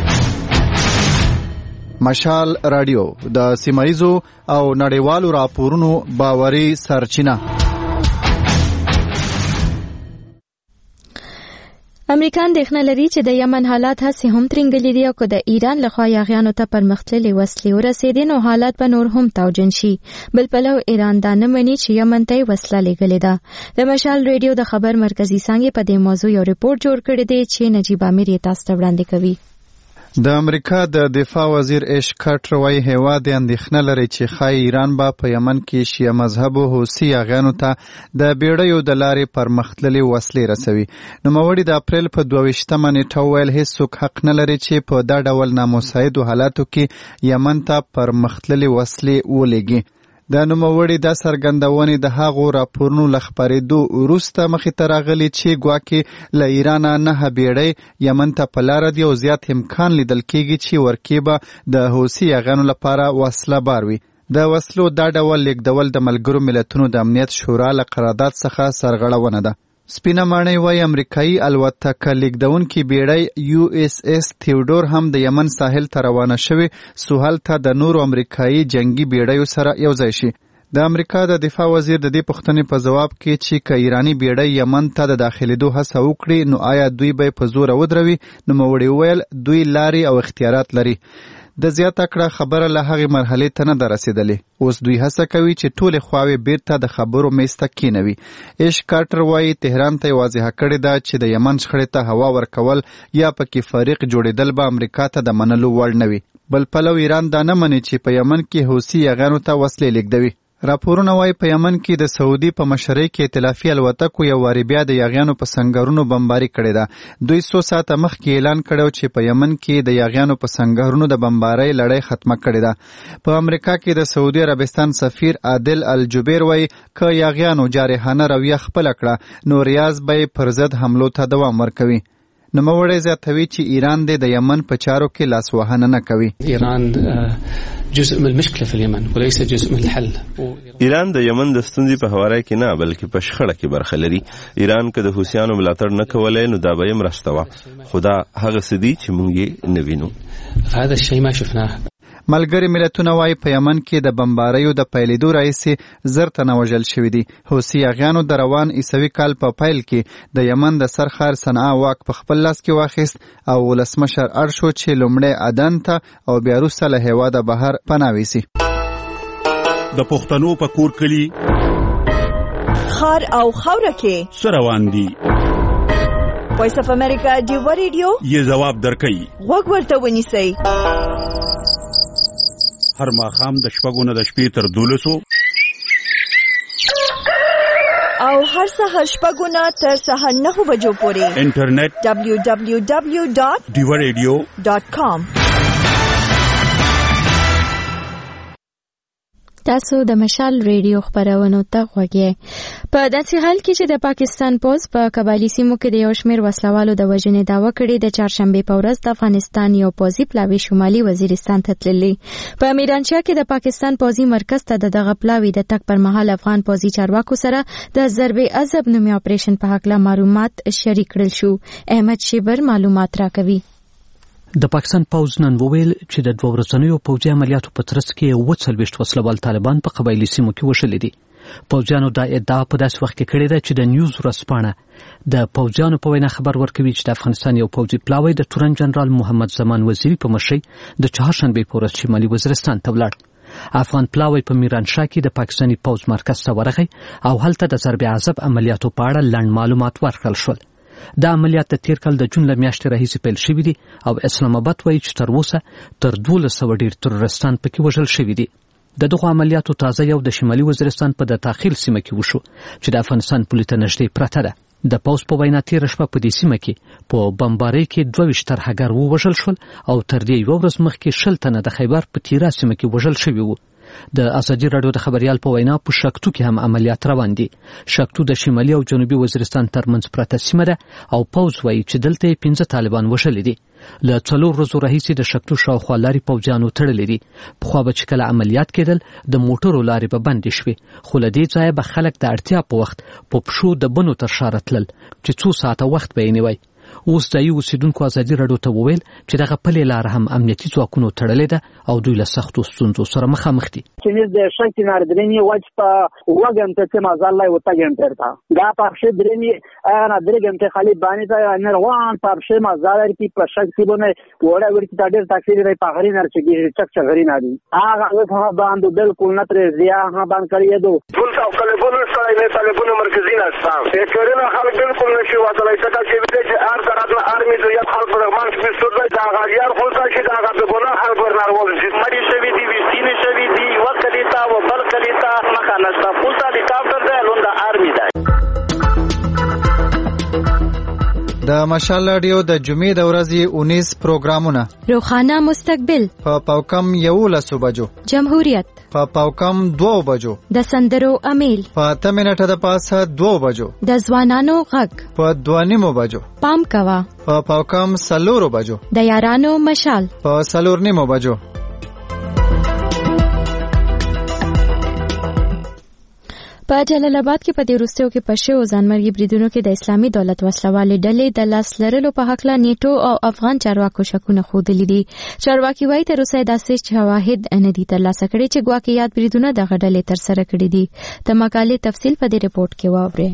مشال رادیو د سیمایزو او نړیوالو راپورونو باوري سرچینه. امریکا اندېښنه لري چې د یمن حالات هسې هم ترنګلي دي او که د ایران لخوا یاغیانو ته پرمختللې وسلې ورسېدې نو حالات به نور هم توجن شي. بل پلو ایران دا نه مني چې یمن ته وسله لېږلې ده. د مشال ریډیو د خبر مرکزي څانګې په دې موضوع یو ریپورت جوړ کړی دی چې نجیب امیر یې تاسو ته وړاندې کوي. د امریکا د دفاع وزیر ایش کارټر وايي هیواد اندېښنه لري چې ښایي ایران به په یمن کې شیعه مذهبو حوثي یاغیانو ته د بیړیو د لارې پرمختللې وسلې رسوي. نوموړي د اپریل په 22 نیټه ویل هیڅوک حق نه لري چې په دا ډول نامساعدو حالاتو کې یمن ته پرمختللې وسلې ولېږي. د نوموړي د څرګندونې د هغو راپورونو له خپرېدو وروسته مخې ته راغلي چې ګواکې له ایرانه 9 بیړۍ یمن ته په لاره دي او زیات امکان لیدل کېږي چې ورکې به د حوثي یاغیانو لپاره وسله بار وي. د وسلو دا ډول لیږدول د ملګرو ملتونو د امنیت شورا له قرارداد څخه سرغړونه ده. سپینه ماڼۍ وایي امریکایي الوتکه لیږدونکې بیړۍ USS تیودور هم د یمن ساحل ته روانه شوې څو هلته د نورو امریکایي جنگي بیړیو سره یوځای شي. د امریکا د دفاع وزیر د دې پوښتنې په جواب کې چې که ایراني بیړۍ یمن ته د داخلېدو هڅه وکړي نو آیا دوی به په زوره ودروي؟ نوموړي وویل دوی لارې او اختیارات لري. د زیاته کړه خبره له هغې مرحلې ته نه ده رسېدلې. اوس دوی هڅه کوي چې ټولې خواوې بیرته د خبرو میز ته کېنوي. ایش کارټر وایي تهران ته یې واضحه کړې ده چې د یمن شخړې ته هوا ورکول یا پکې فریق جوړېدل به امریکا ته د منلو وړ نه وي. بل پلو ایران دا نه مني چې په یمن کې حوثي یاغیانو ته وسلې لیږدوي. راپورونه وایي په یمن کې د سعودي په مشرۍ کې ائتلافي الوتکو یو وارې بیا د یاغیانو په سنګرونو بمباري کړې ده. دوی 100 ساعته مخکې اعلان کړی چې په یمن کې د یاغیانو په سنګرونو د بمبارۍ لړۍ ختمه کړې ده. په امریکا کې د سعودي عربستان سفیر عادل الجبیر وایي که یاغیانو جارحانه رویه خپله کړه نو ریاض به پر ضد حملو ته دوام ورکوي. نوموړی زیاتوي چې ایران د یمن په چارو کې لاسوهنه نه کوي. ایران جزء من المشكله في اليمن وليس جزء من الحل. ایران د یمن د ستونزې په هواري کې نه بلکې په شخړه کې برخه لري. ایران که د حوثیانو ملاتړ نه کولای نو دا به یې مرسته وه خو دا هغه څه دي چې موږ یې نه وینو. هذا الشيء ما شفناه. ملګري ملتونه وایي په یمن کې د بمباریو د پیلېدو راهیسې 1000 تنه وژل شوي دي. حوثي یاغیانو د روان عیسوي کال په پیل کې د یمن د سرښار صنعا واک په خپل لاس کې واخیست او ولسمشر اړ شو چې لومړی عدن ته او بیا وروسته له هېواده بهر پناه ویسي. د پښتنو په کور کلي خار او خاوره کې څه روان دي؟ وایس اف امریکا ډیو ریډیو یې ځواب درکوي. غوږ ورته ونیسئ. هر ماښام د 6 نه د شپې تر 12 او هر سهار 6 نه تر سهار 9 بجو پورې انټرنیټ www.diwaradio.com. تاسو د مشال ریډیو خبرونو ته غوږی. په داسې حال کې چې د پاکستان پوز په قبایلی سیمو کې د یو شمېر وسلوالو د وژنې دعوه کړې د چهارشنبې په ورځ د افغانستان یو پوځي پلاوی شمالي وزیرستان ته تللی. په میرانشاه کې د پاکستان پوځي مرکز ته دغه پلاوی د تک پر مهال افغان پوځي چارواکو سره د ضرب عذب نومي اپریشن په حق له معلومات شریک کړل شو. احمد شیبر معلومات راکوي. د پاکستان پوځ نن وویل چې د 2 ورځنیو پوځي عملیاتو په ترڅ کې 40 وسلوال طالبان په قبایلی سیمو کې وشلي دي. پوځیانو دا ادعا په داسې وخت کې کړې ده چې د نیوز ورځپاڼه د پوځیانو په وینا خبر ورکوي چې د افغانستان یو پوځي پلاوی د تورن جنرال محمد زمان وزیری په مشرۍ د چهارشنبې په ورځ شمالي وزیرستان ته ولاړ. افغان پلاوی په میرانشاه کې د پاکستاني پوځ مرکز ته ورغی او هلته د ضرب عذب عملیاتو په اړه لنډ معلومات ورکړل شول. دا عملیات د تیر کال د جون له میاشتې راهیسې پیل شوي دي او اسلام آباد وایي چې تر اوسه تر 1200 ډیر تروریستان پکې وژل شوي دي. د دغو عملیاتو تازه یو د شمالي وزیرستان په د تاخیل سیمه کې وشو چې د افغانستان پولې ته نږدې پرته ده. د پوځ په وینا تېره شپه په دې سیمه کې په بمبارۍ کې 22 ترهګر ووژل شول او تر دې یوه ورځ مخکې 60 تنه د خیبر په تیرا سیمه کې وژل شوي وو. د ازادي راډیو د خبريال په وینا په شکتو کې هم عملیات روان دي. شکتو د شمالي او جنوبي وزیرستان ترمنځ پرته سیمه ده او پوځ وایي چې دلته 15 طالبان وژلي دي. له 4 ورځو راهیسې د شکتو شاوخوا لارې پوځیانو تړلې دي. پخوا به چې کله عملیات کېدل د موټرو لارې به بندې شوې خو له دې ځایه به خلک د اړتیا په وخت په پښو د بنو تر شا راتلل چې څو ساعته وخت به یې نیوی. اوس ځایي اوسیدونکو ازادي راډیو ته وویل چې دغه پلې لاره هم امنیتي ځواکونو تړلې ده او دوی له سختو ستونزو سره مخامخ دي. چیز د شکی ناردرینی وچ په وګم ته ما زالای وتاګم ترتا دا پښه درینی انا درګم ته خالی باندې ته نروان پښه ما زالای کی په شک سی بونه وړه ورته ډېر تاکید لري په غری نرچګي چک چغری نه دي هغه څه باندې بالکل نه تر زیا ها باندې کړی دو ټول څو ټلیفون سره نه ټلیفون مرکزی نه استان یې خلک بالکل نشي وصلای څه چې طرف آرمی زیاد خلق برمان که بیستود باید آغازیار خونسا که آغاز بگونه خلق برنارول زید مری شوی دی ویستین شوی دی و کلیتا و بل کلیتا مخانستا خونسا لیکافتر ده الون ده آرمی ده. د مشال رادیو د جمعې د ورځې 19 پروګرامونه. روخانه مستقبل په پاوکم 11 بجو. جمهوریت په پاوکم 2 بجو. د سندرو امیل په 8 منټه د پاسه 2 بجو. د ځوانانو غږ په 2:30 بجو. پام کوا په پاوکم 4 بجو. د یارانو مشال په 4:30 بجو. په جلال آباد کې په دې وروستیو کې په شویو ځانمرګي بریدونو کې د اسلامي دولت وسلوالې ډلې د لاس لرلو په هکله نیټو او افغان چارواکو شکونه ښودلي دي. چارواکي وایي تر اوسه داسې شواهد نه دي ترلاسه کړي چې ګواکې یاد بریدونه دغه ډلې ترسره کړي دي. د مقالې تفصیل په دې رپورټ کې واورئ.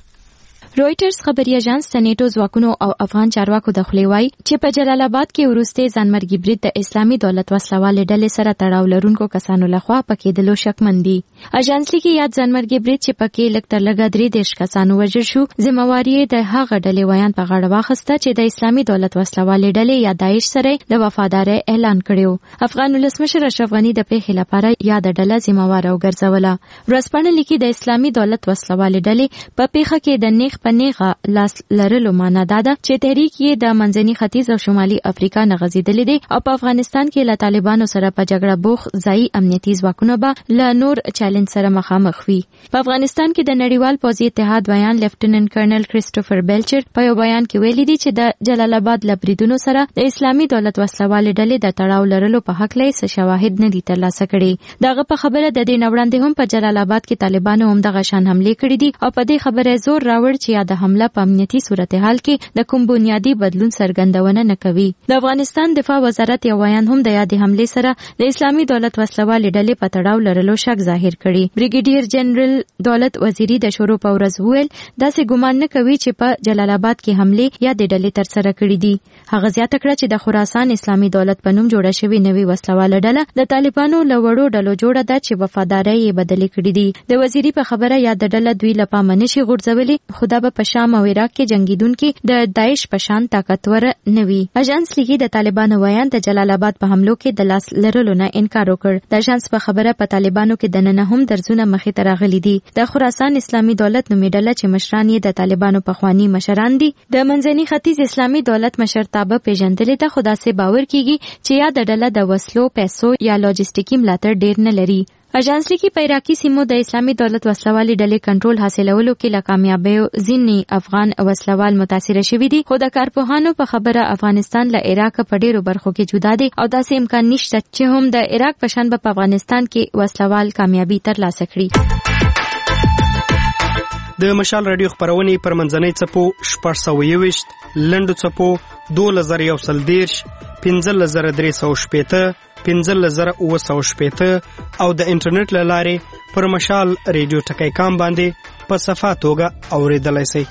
رويټرز خبري اژانس د نیټو ځواکونو او افغان چارواکو د خولې وایي چې په جلال آباد کې وروستي ځانمرګي برید د اسلامي دولت وسلوالې ډلې سره تړاو لرونکو کسانو لخوا پکې دلو شکمن دي. اژانس لیکي یاد ځانمرګي برید چې پکې لږ تر لږه 3 کسانو وژل شو ذمہواری د هغه ډلې ویان په غاړه واخیسته چې د اسلامي دولت وسلوالې ډلې یا داعش سره د وفادارۍ اعلان کړو. افغان ولسمشر اشرف غنی د پیښې لپاره یاد ډله ذمہوار او ګرځوله. ورځپاڼه لیکي د اسلامي دولت وسلوالې ډلې په پیښه کې د نیغ پنیغه لاس لرلو معنا داده چې تحریک یې د منځني ختیځ او شمالي افریقا نه غځېدلې دي او په افغانستان کې له طالبانو سره په جګړه بوخ ځای امنیتي ځواکونه به له نور چیلنج سره مخامخ وي. په افغانستان کې د نړیوال پوځي اتحاد بیان لیفټیننټ کرنل کریسټوفر بیلچر په یو بیان کې ویلي دي چې د جلال آباد لبریدونو سره د اسلامي دولت وسلوالې ډلې د تړاو لرلو په حق له څه شواهد نه دي ترلاسه کړي. دغه په خبره د دې نوړاندې هم په جلال آباد کې طالبانو هم دغه شان حمله کړې دي او په دې خبره زور راوړ چې یا د حمله په امنیتي صورتحال کې د کوم بنیادی بدلون څرګندونه نه کوي. د افغانستان دفاع وزارت یو بیان هم د یادې حمله سره د اسلامي دولت وسلوالې ډلې په تړاو لرلو شک ظاهر کړي. بریګیډیر جنرال دولت وزیری د شروع په ورځ ویل داسې ګمان نه کوي چې په جلال آباد کې حمله یا د ډلې ترسره کړې دي. هغه زیاته کړه چې د خراسان اسلامي دولت په نوم جوړه شوې نوې وسلواله ډله د طالبانو له وړو ډلو جوړه ده چې وفادارۍ یې بدلې کړې دي. د وزیری په خبره یا د ډله دوی لپاره منشي غورځولې خدا به په شام او عراق کې جنگیدونکو د داعش په شان طاقتور نه وي. اژانس لیکي د طالبانو ویان د جلال آباد په حملو کې د لاس لرلو نه انکار وکړ. د اژانس په خبره په طالبانو کې د نن هم درزونه مخې ته راغلي دي. د خراسان اسلامي دولت نومې ډله چې مشران یې د طالبانو پخوانی مشران دي د منځني ختیځ اسلامي دولت مشرتابه پیژندلې ته خدا سي باور کیږي چې یا د ډله د وسلو پیسو یا لوجستیکي ملاتړ ډیر نه لري. اژانس لیکي په عراقي سیمو د اسلامي دولت وسلوالې ډلې کنټرول حاصلولو کې له کامیابیو ځینې افغان وسلوال متاثر شوي دي خو د کارپوهانو په خبره افغانستان له عراق په ډیرو برخو کې جدا دي او داسې امکان نشته چې هم د عراق په شان په افغانستان کې وسلوال کامیابی ترلاسه کړي. د مشال رادیو خبرونه پر منځنۍ څپو 621 لنډو څپو 2110 15315 15980 او د انټرنیټ له لارې پر مشال ریډیو ټکی کام باندې په صفه توګه اوریدلای شئ.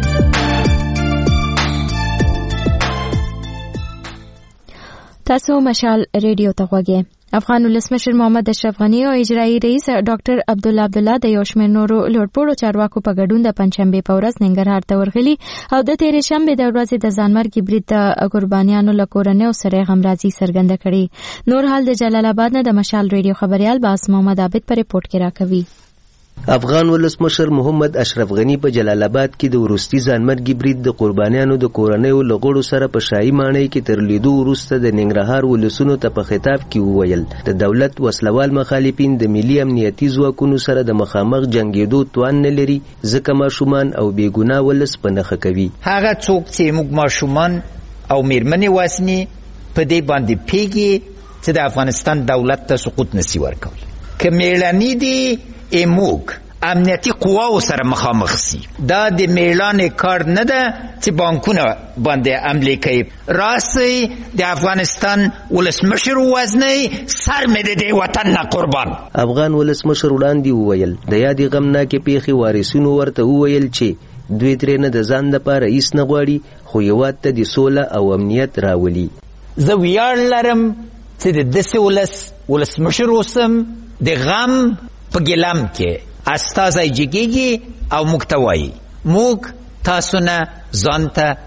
تاسو مشال ریډیو ته غوږی. افغان ولسمشر محمد اشرف غنی او اجرایی رئیس ډاکټر عبدالله د یو شمېر نورو لوړپوړو چارواکو په ګډون د پنځشنبه په ورځ ننګرهار ته ورغلي او د تېرې شنبه د ورځې د ځانمرګي برید د قربانیانو له کورنیو سره غمرازي څرګنده کړې. نور حال د جلال آباد نه د مشال ریډیو خبريال باس محمد عابد په ریپورت کې راکوي. افغان ولسمشر محمد اشرف غنی په جلال آباد کې د وروستي ځانمرګي برید د قربانیانو د کورنیو له غړو سره په شاهي ماڼۍ کې تر لیدو وروسته د ننګرهار ولسونو ته په خطاب کې وویل د دولت وسلوال مخالفین د ملي امنیتي ځواکونو سره د مخامخ جنگیدو توان نه لري ځکه ماشومان او بیګناه ولس په نښه کوي. هغه څوک چې موږ ماشومان او میرمنې وسني په دې باندې پیږي چې د افغانستان دولت ته سقوط نسی ورکول که میړني دي اموک امنیتی قواو سره مخامخ سي. دا د میلان کار نه ده چې بانکونه باندې عملي کوي. راسي د افغانستان ولسمشر وزنی سر مې د وطن نه قربان. افغان ولسمشر وړاندې وویل د یادې غمناکې پیښې وارثینو ورته وویل چې دوی ترې نه د ځان لپاره هیڅ نه غواړي خو هېواد ته د سوله او امنیت راولي. زه ویاړ لرم چې د داسې ولسمشر اوسم د غم په ګلم کې استازی جګیږي او موږ ته وایي موږ تاسو نه ځان ته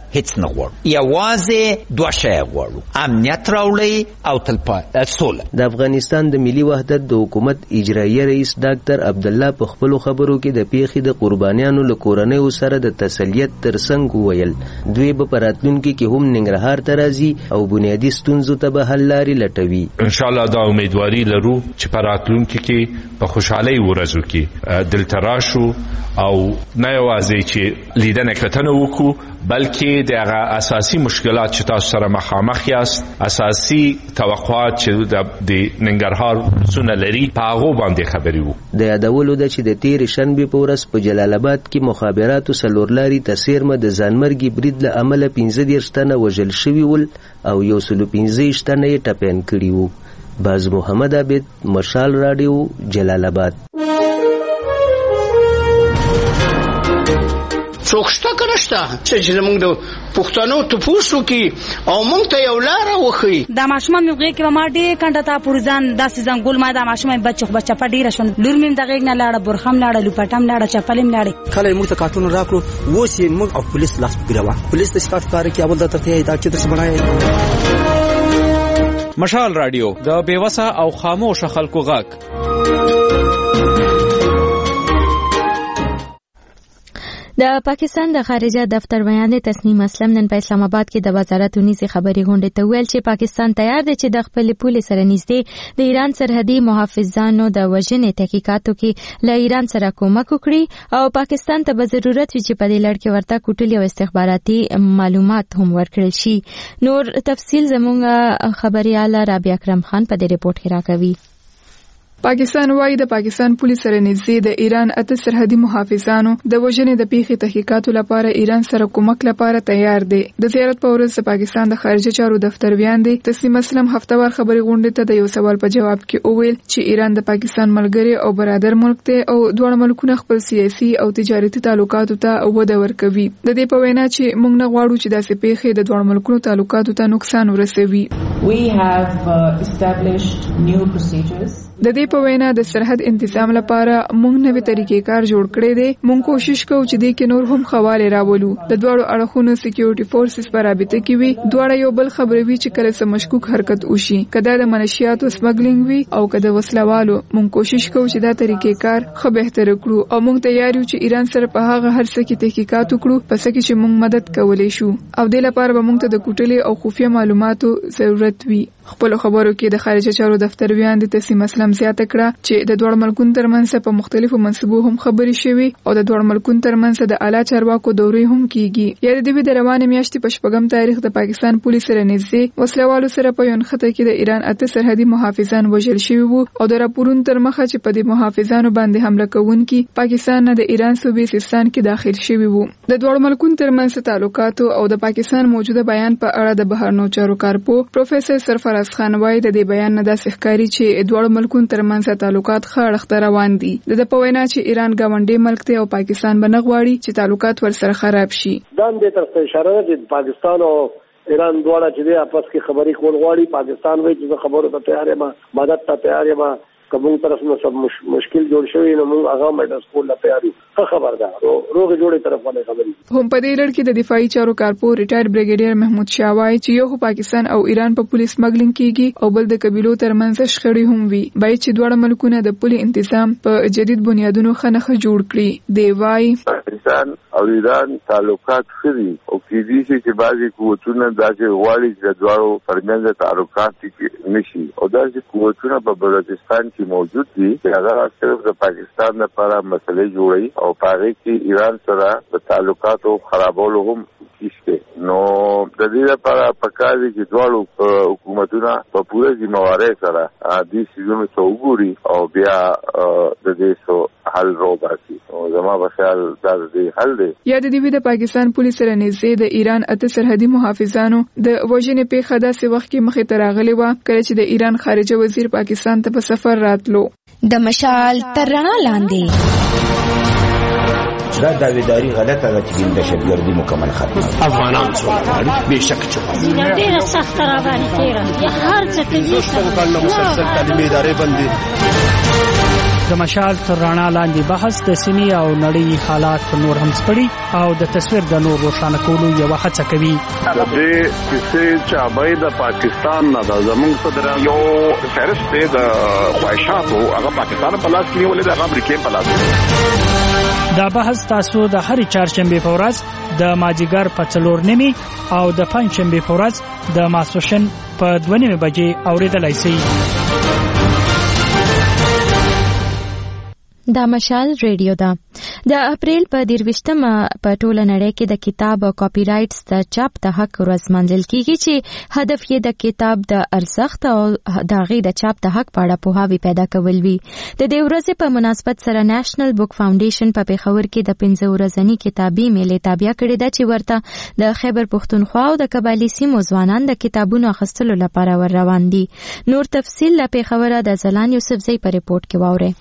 هیڅ نه غواړو، یوازې دوه شیه غواړو، امنیت راوړی او تلپاتې سوله. د افغانستان د ملي وحدت د حکومت اجرایي رئیس ډاکټر عبدالله په خپلو خبرو کې د پیښې د قربانیانو له کورنیو سره د تسلیت ترڅنګ وویل دوی به په راتلونکي کې هم ننګرهار ته راځي او بنیادي ستونزو ته به حل لارې لټوي. انشاءالله دا امیدواري لرو چې په راتلونکي کې په خوشحالۍ ورځو کې دلته راشو او نه یوازې چې لیدنه کتنه وکړو بلکې د هغه اساسي مشکلات چې تاسو سره مخامخ یاست، اساسي توقعات چې د ننګرهار سونه لري په هغه باندې خبرې وو. د یادولو ده چې د تېرې شنبې په ورځ په جلال آباد کې مخابراتو څلورلاري تصیرمه د ځانمرګي برید له امله 15 تنه وژل شوي ول او 115 تنه یې ټپیان کړي وو. باز محمد عابد، مشال رادیو، جلال آباد. څوک شته که نشته چې زموږ د پښتنو تپوس وکړي او موږ ته یو لاره وښیي. دا ماشومان مې غېږ کې به ما ډېر کنډه تا پورې ځان داسې ځنګول ما دا ماشومان بچه په ډېره شوه. لور مې د غېږ نه لاړه، برخه م لاړه، لوپټه م لاړه، چپلې م لاړې. کله یې موږ ته کارټونه راکړو، اوس یې موږ او پولیس لاس په ګیره وه. پولیس د کارټ کار کوي، اول درته یې دا چې درس بنایې. مشال رادیو د بېوسه او خاموشه خلکو غږ. د پاکستان د خارجه دفتر بیان تسنیم اسلم نن په اسلام آباد کې د وزارت ونیسي خبري غونډې ته ویل چې پاکستان تیار دی چې د خپل پولې سره نږدې د ایران سرحدي محافظانو د وژنې تحقیقاتو کې له ایران سره کومک وکړي او پاکستان ته به ضرورت وي چې په دې لړ کې ورته کوټلي او استخباراتي معلومات هم ورکړل شي. نور تفصیل زموږ خبريال رابعه اکرم خان په دې ریپورت کې راکوي. پاکستان وايي د پاکستان پولیس سره نږدې د ایران اته سرحدي محافظانو د وژنې د پیښې تحقیقاتو لپاره ایران سره کومک لپاره تیار دی. د زیارت په ورځ د پاکستان د خارجه چارو دفتر ویاندې تسنیم اسلم هفتهوار خبري غونډې ته د یو سوال په جواب کې وویل چې ایران د پاکستان ملګری او برادر ملک دی او دواړه ملکونه خپل سیاسي او تجارتي تعلقاتو ته وده ورکوي. د دې په وینا چې موږ نه غواړو چې داسې پیښې د دواړو ملکونو تعلقاتو ته نقصان ورسوي. We have established new procedures. د دې په وینا د سرحد انتظام لپاره موږ نوې طریقې کار جوړ کړی دی. موږ کوشش کوو چې دې کې نور هم خواله راولو. د دوړو اړخونو سکیورټي فورسز په رابطه کې وي، دوړه یو بل خبروي چې کله څه مشکوک حرکت وشي، کله د منشیاتو سمګلینګ وي او کله وسلوالو. موږ کوشش کوو چې دا طریقې کار خو بهتر کړو او موږ تیار یو چې ایران سره په هغه هر څه کې تحقیقات وکړو پس کې چې موږ مدد کولای شو او د لپاره به موږ ته د کوټلي او خفیه معلوماتو ضرورت وي. خپل خبرو کې د خارجه چارو دفتر ویاند تسنیم اسلم زیاته کړه چې د دوړ ملکونو ترمنځ په مختلفو منصبو هم خبري شوي او د دوړ ملکونو ترمنځ د اعلی چارواکو دورې هم کیږي. یا د دې د روانه میاشتې په شپږم تاریخ د پاکستان پولیس سره نږدې وسلوالو سره په یون خطه کې د ایران اته سرحدي محافظان وژل شوي وو او د راپورونو تر مخه چې په دې محافظانو باندې حمله کوونکي پاکستان نه د ایران صوبې سیستان کې داخل شوي وو. د دوړ ملکونو ترمنځ تعلقات او د پاکستان موجوده بیان په اړه د بهرنیو چارو کارپو پروفیسور سرفراز خان وايي د دې بیان نه داسې ښکاري چې دوړ ملکونو ترمنځ تعلقات خړخته روان دي. د په وینا چې ایران ګاونډي ملک دی او پاکستان به نه غواړي چې تعلقات ورسره خراب شي. دا دې تر اشاره ده چې پاکستان او ایران دواړه چې د آپس کې خبرې کول غواړي. پاکستان وایي چې خبرو ته تیار یم، مدد ته تیار یم، کوم طرف نو سب مشکل جوړ شوی نو موږ هغه مدد کول لا تیار یو. خبردار روغ جوړې طرف باندې خبرې هم په دې لړ کې د دفاعي چارو کارپو ریټایر بریګیډیر محمود شاه وايي چې یو پاکستان او ایران په پولیس سمګلینګ کیږي او بل د قبيلو ترمنځ شخړې هم وي. باید چې دواړه ملکونه د پولي تنظیم په جدید بنیادونو خنخه جوړ کړي. دی وايي پاکستان او ایران تعلقات خري او کېدی شي چې بعضي قوتونه داسې غواړي چې د دواړو ترمنځ تعلقات نشي او داسې قوتونه په بلوچستان کې موجود دي چې هغه صرف د پاکستان لپاره مسلې جوړي او پاره کې ایران سره د تعلقاتو خرابولو هم کیسته. نو د دې لپاره پکار دي چې دواړو حکومتونه په پوره ذمہواری سره دې سيزونو ته وګوري او بیا د دې سو حل روباسي او زما په خیال دا دې حل دی. یا د دې د پاکستان پولیس سره نږدې د ایران اته سرحدي محافظانو د وژنې په خدا سي وخت کې مخې ته راغلي و کله چې د ایران خارجه وزیر پاکستان ته په سفر راتلو. د مشال تر رڼا لاندې دا داویداری غلطه ده چې دهشتګردي مکمل ختمه. افغانان سوالګر بهشکه چوکاټ ډېر سخت را باندې تیرا یا هر څه کې مسلسل تعلیمي ادارې بندي د مشال تر رڼا لاندې بحث د سیمې او نړۍ حالات نور هم سپړي او د تصویر د نور روښانه کولو یو هڅه کوي. د دې کیسې چابای د پاکستان نه د زمونږ صدر یو فهرست دی د خواهشاتو هغه پاکستان په لاس کې ولې د امریکا په لاس. دا بحث تاسو د هرې چهارشنبې په ورځ د مازیګر په 4:30 او د پنځشنبې په ورځ د ماسپښین په 2:30 بجې اوریدلای شئ. دا مشال ریډیو ده. د اپریل په 23مه په ټوله نړۍ کې د کتاب او کاپی رائټس د چاپ د حق ورځ منځل کیږي چې هدف یې د کتاب د ارزښت او د هغې د چاپ د حق په اړه پوهاوی پیدا کول وي. د دې ورځې په مناسبت سره نېشنل بک فاونډیشن په پیښور کې د 15 ورځني کتابي میلې تابع کړې ده چې ورته د خیبر پښتونخوا او د قبایلي سیمو ځوانان د کتابونو اخیستلو لپاره ور روان دي. نور تفصیل له پیښوره د زلان یوسفزۍ په ریپورت کې واورئ.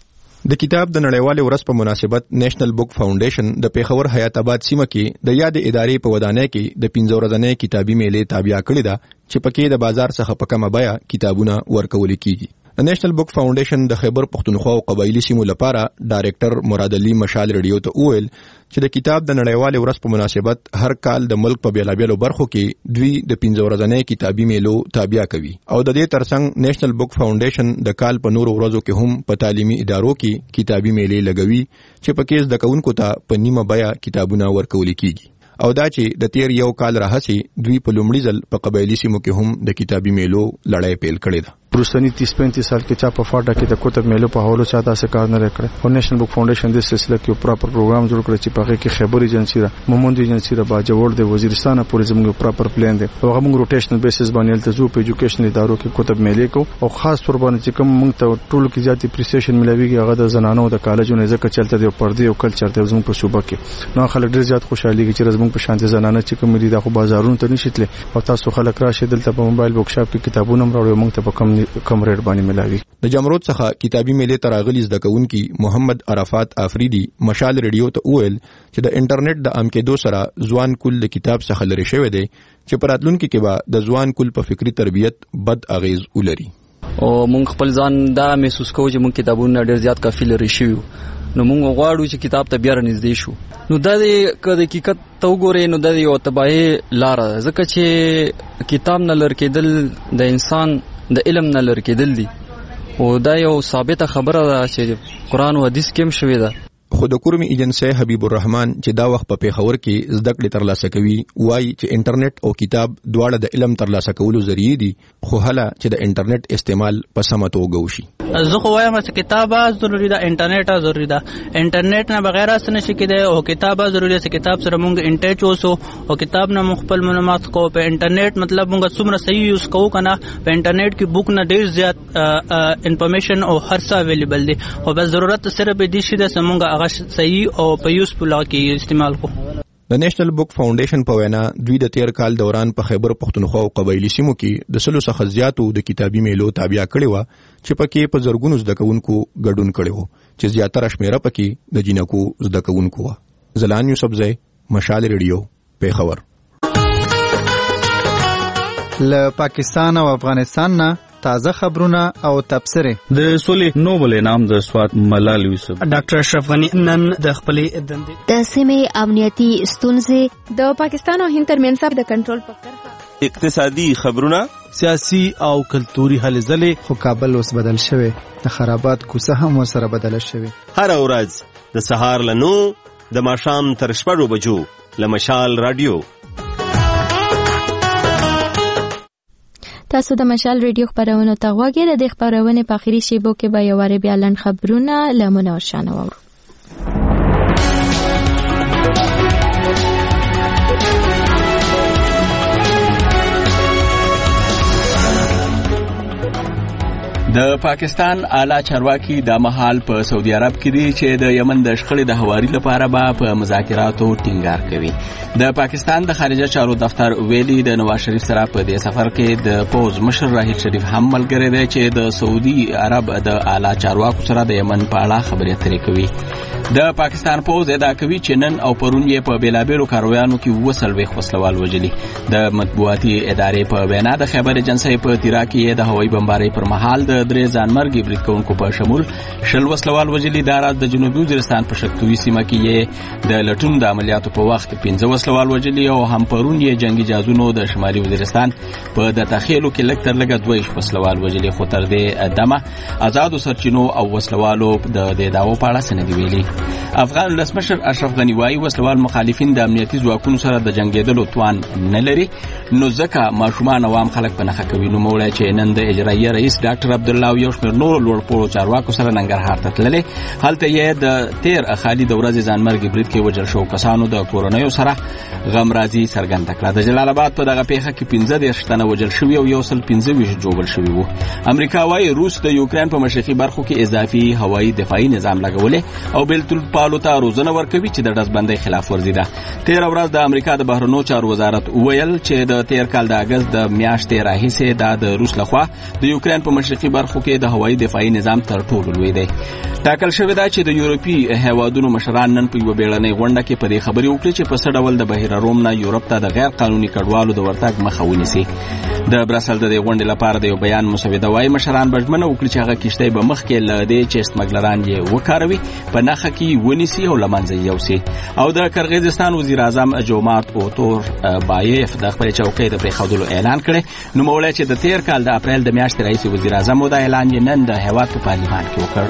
د کتاب د نړیوالې ورځ په مناسبت نېشنل بک فاونډیشن د پیښور حیات آباد سیمه کې د یاد ادارې په ودانۍ کې د 15 ورځنۍ کتابي میلې تابع کړې ده چې پکې د بازار څخه په کمه بیه کتابونه ورکول کیږي. د نېشنل بک فاونډیشن د خیبر پښتونخوا او قبایلی سیمو لپاره ډایریکټر مراد علي مشال ریډیو ته وویل چې د کتاب د نړیوالې ورځ په مناسبت هر کال د ملک په بیلابیلو برخو کې دوی د 15 ورځنۍ کتابي میلو تابع کوي او د دې ترڅنګ نېشنل بک فاونډیشن د کال په نورو ورځو کې هم په تعلیمي ادارو کې کتابي میلې لګوي چې پکې زده کوونکو ته په نیمه بیه کتابونه ورکول کیږي او دا چې د تیر یو کال راهسي دوی په لومړي ځل په قبایلی سیمو کې هم د کتابي میلو لړۍ پیل کړې ده. پرستنی 30-35 سال کې چا په فاټا کې د کتاب میلو په حواله چاته څه کار نه کړ. او نېشنل بک فاونډیشن د سلسله کې پراپر پروګرام جوړ کړ چې په هغه کې خیبر ایجنسی را مومند ایجنسی را باجوړ د وزیرستان پورې زموږ پراپر پلان دی او هغه موږ روټیشنل بیسس باندې تلځو په ایجوکیشن ادارو کې کتاب میلې کو او خاص تور باندې چې کوم موږ ته ټول کې ذاتي اپریسیشن ملويږي هغه د زنانو د کالجونو ځکه چلته دی پردي او کلچر ته زموږ په صوبه کې نو خلک ډیر زیات خوشحالي کې چې زموږ په شانتي زنانه چې کوم دي د بازارونو ته نشیتله او تاسو خلک راشي دلته په موبایل بک شاپ کې کتابونه راوړو موږ ته په کم ریټ باندې ملاوي. د جمرود څخه کتابي میلې تراغلي زده کوونکي محمد عرفات افریدي مشال ریډیو ته وویل چې د انټرنیټ د عام کېدو سره ځوان کول د کتاب څخه لري شوی دی چې په راتلونکي کې به د ځوان کول په فکری تربیت بد اغیز ولري. او مونږ خپل ځان دا محسوس کوو چې مونږ کتابونه ډېر زیات کافي لري شو نو مونږ غواړو چې کتاب ته بیا نږدې شو. نو دا د حقیقت ته وګورئ نو دا یو تباہي لار ده ځکه چې کتاب نه لر کېدل د انسان د علم نه لر کېدل دي او دا یو ثابته خبره ده چې قرآن او حدیث کې هم شوی ده. خو د کورمي ایجنسی حبیب الرحمن چې دا وخت په پیښور کې زده کړې ترلاسه کوي وایي چې انټرنیټ او کتاب دواړه د علم ترلاسه کولو ذریعہ دي خو هله چې د انټرنیټ استعمال په سمه توګه وشي. زه خو وایم چې کتاب ضروري ده انټرنیټ ضروري ده انټرنیټ نه بغیر څه نشي کېدای او کتاب ضروري ده کتاب سره مونږ انټیچ اوسو او کتاب نه خپل معلومات کو په انټرنیټ مطلب مونږ څومره صحیح یوز کوو کنه په انټرنیټ کې بوک نه ډیر زیات انفارمیشن او هر څه اویلیبل دي او بس ضرورت صرف دې شي د سمونګه هغه صحیح او په یوزفل کې استعمال کو. د نېشنل بک فاونډیشن په وینا دوی د تیر کال دوران په خیبر پښتونخوا او قبایلی سیمو کې د 100 څخه زیاتو د کتابي میلو تابع کړي و چې پکې په زرګونو زده کوونکو ګډون کړي وو چې زیاتره شمیره پکې د جنکو زده کوونکو و. زلان یوسفزۍ مشال ریډیو پیښور. له پاکستان او افغانستان نه تازه خبرونه او تبصره. د سولې نوبل انعام د سواد ملال یوسف ډاکټر اشرف غنی نن د خپلې دندې د سیمې امنیتي ستونزې د پاکستان او هند ترمنځ د کنټرول په کرښه اقتصادي خبرونه سیاسي او کلتوري هلې ځلې خو کابل اوس بدل شوی د خرابات کوڅه هم سره بدل شوی. هر ورځ د سهار له 9 د ماښام تر 6 بجو له مشال رادیو. تاسو د مشال ریډیو خبرونه ته غوږی د خبرونه په اخیری شیبو کې به یو واره بیا لن خبرونه لمنور شانه وورو. د پاکستان اعلی چارواکي د مهال په سعودي عرب کې دي چې د یمن د شخړې د هواري لپاره به په مذاکراتو ټینګار کوي. د پاکستان د خارجه چارو دفتر ویلي د نواز شریف سره په دې سفر کې د پوز مشر راهیل شریف هم ملګری دی چې د سعودي عرب د اعلی چارواکو سره د یمن په اړه خبرې اترې کوي. د پاکستان پوز ادعا کوي چې نن او پرون یې په بیلابیلو کاروانو کې وسلوي خپلوال وجلي. د مطبوعاتي ادارې په وینا د خیبر ایجنسی په تیرا کې د هوایي بمبارۍ پر مهال د د 3 ځانمرګي برید کوونکو په شمول 20 وسلوال وژلي. دا راز د جنوبي وزیرستان په شکتوي سیمه کې یې د لټون د عملیاتو په وخت 15 وسلوال وژلي او هم پرون یې جنگي جازونو د شمالي وزیرستان په د تخیلو کې لږ تر لږه 2 وسلوال وژلي. خو تر دې دمه آزادو سرچینو او وسلوالو د داو په اړه سند ویلي. افغان ولسمشر اشرف غنی وايي وسلوال مخالفین د امنیتي ځواکونو سره د جنگیدلو توان نه لري، نو ځکه ماشومان عوام خلک په نخښه کوي. نو موړی چې نن د اجرایي رئیس ډاکټر عبدالله او یو شمېر نور لوړپوړو چارواکو سره ننګرهار ته تللی. هلته یې د 13 خالي د ورځې ځانمرګي برید کې وژل شوو کسانو د کورنیو سره غمرازي څرګنده کړه. د جلال آباد په دغه پیښه کې 15 تنه وژل شوي او 125 جوړل شوي وو. امریکا وايي روس د یوکرين په مشرقي برخو کې اضافي هوایي دفاعي نظام لګولې او بیلتالپالو ته روزنه ورکوي چې د ډزبندۍ خلاف ورزي ده. 13 ورځ د امریکا د بهرنیو چارو وزارت ویل چې د 13 کال د اگست د میاشتې راهیسې د روس لخوا د یوکرين په مشرقي برخو کې د هوایي دفاعي نظام تر ټولو لوی دی. ټاکل شوی دا چې د یورپي هیوادونو مشران نن په یو بیړنۍ غونډه کې په دې خبرې وکړي چې په څه ډول د بهیر روم نه یورپ ته د غیر قانوني کډوالو د ورتګ مخه ونیسي. د برسل د غونډې لپاره د یو بیان مسوده وايي مشران بجمنه وکړي چې هغه کشته به مخ کې لدې چې سمګلران یې وکاروي په نخښه کې ونیسي او لمنځه یوسي. او د قرغیزستان وزیر اعظم جومات اوتور بایف د خپل چوکۍ د پریښودلو اعلان کړي. نو موړی چې د 13 کال د اپریل د میاشتې رئیس وزیر اعظم د اعلان یې نن د هیواد په پارلمان کې وکړ.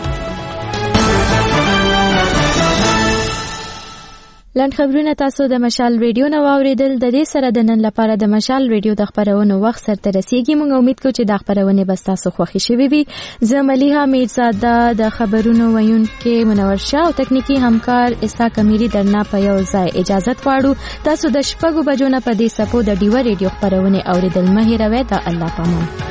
لاند خبرونه تاسو د مشال ریډیو نو اوریدل. د دې سره د نن لپاره د مشال ریډیو د خبرونو وخت سره رسیدي. موږ امید کوو چې د خبرونه به تاسو خوښی شي وي. زه ملیحه میرزاده د خبرونو ویونکې منور شاه او تکنیکی همکار اسحاق امیری درنه په یو ځای اجازه غواړو. تاسو د شپږو بجو نه په دې سپو د ډیو ریډیو خبرونه اوریدل مه هیروئ. د الله پامان.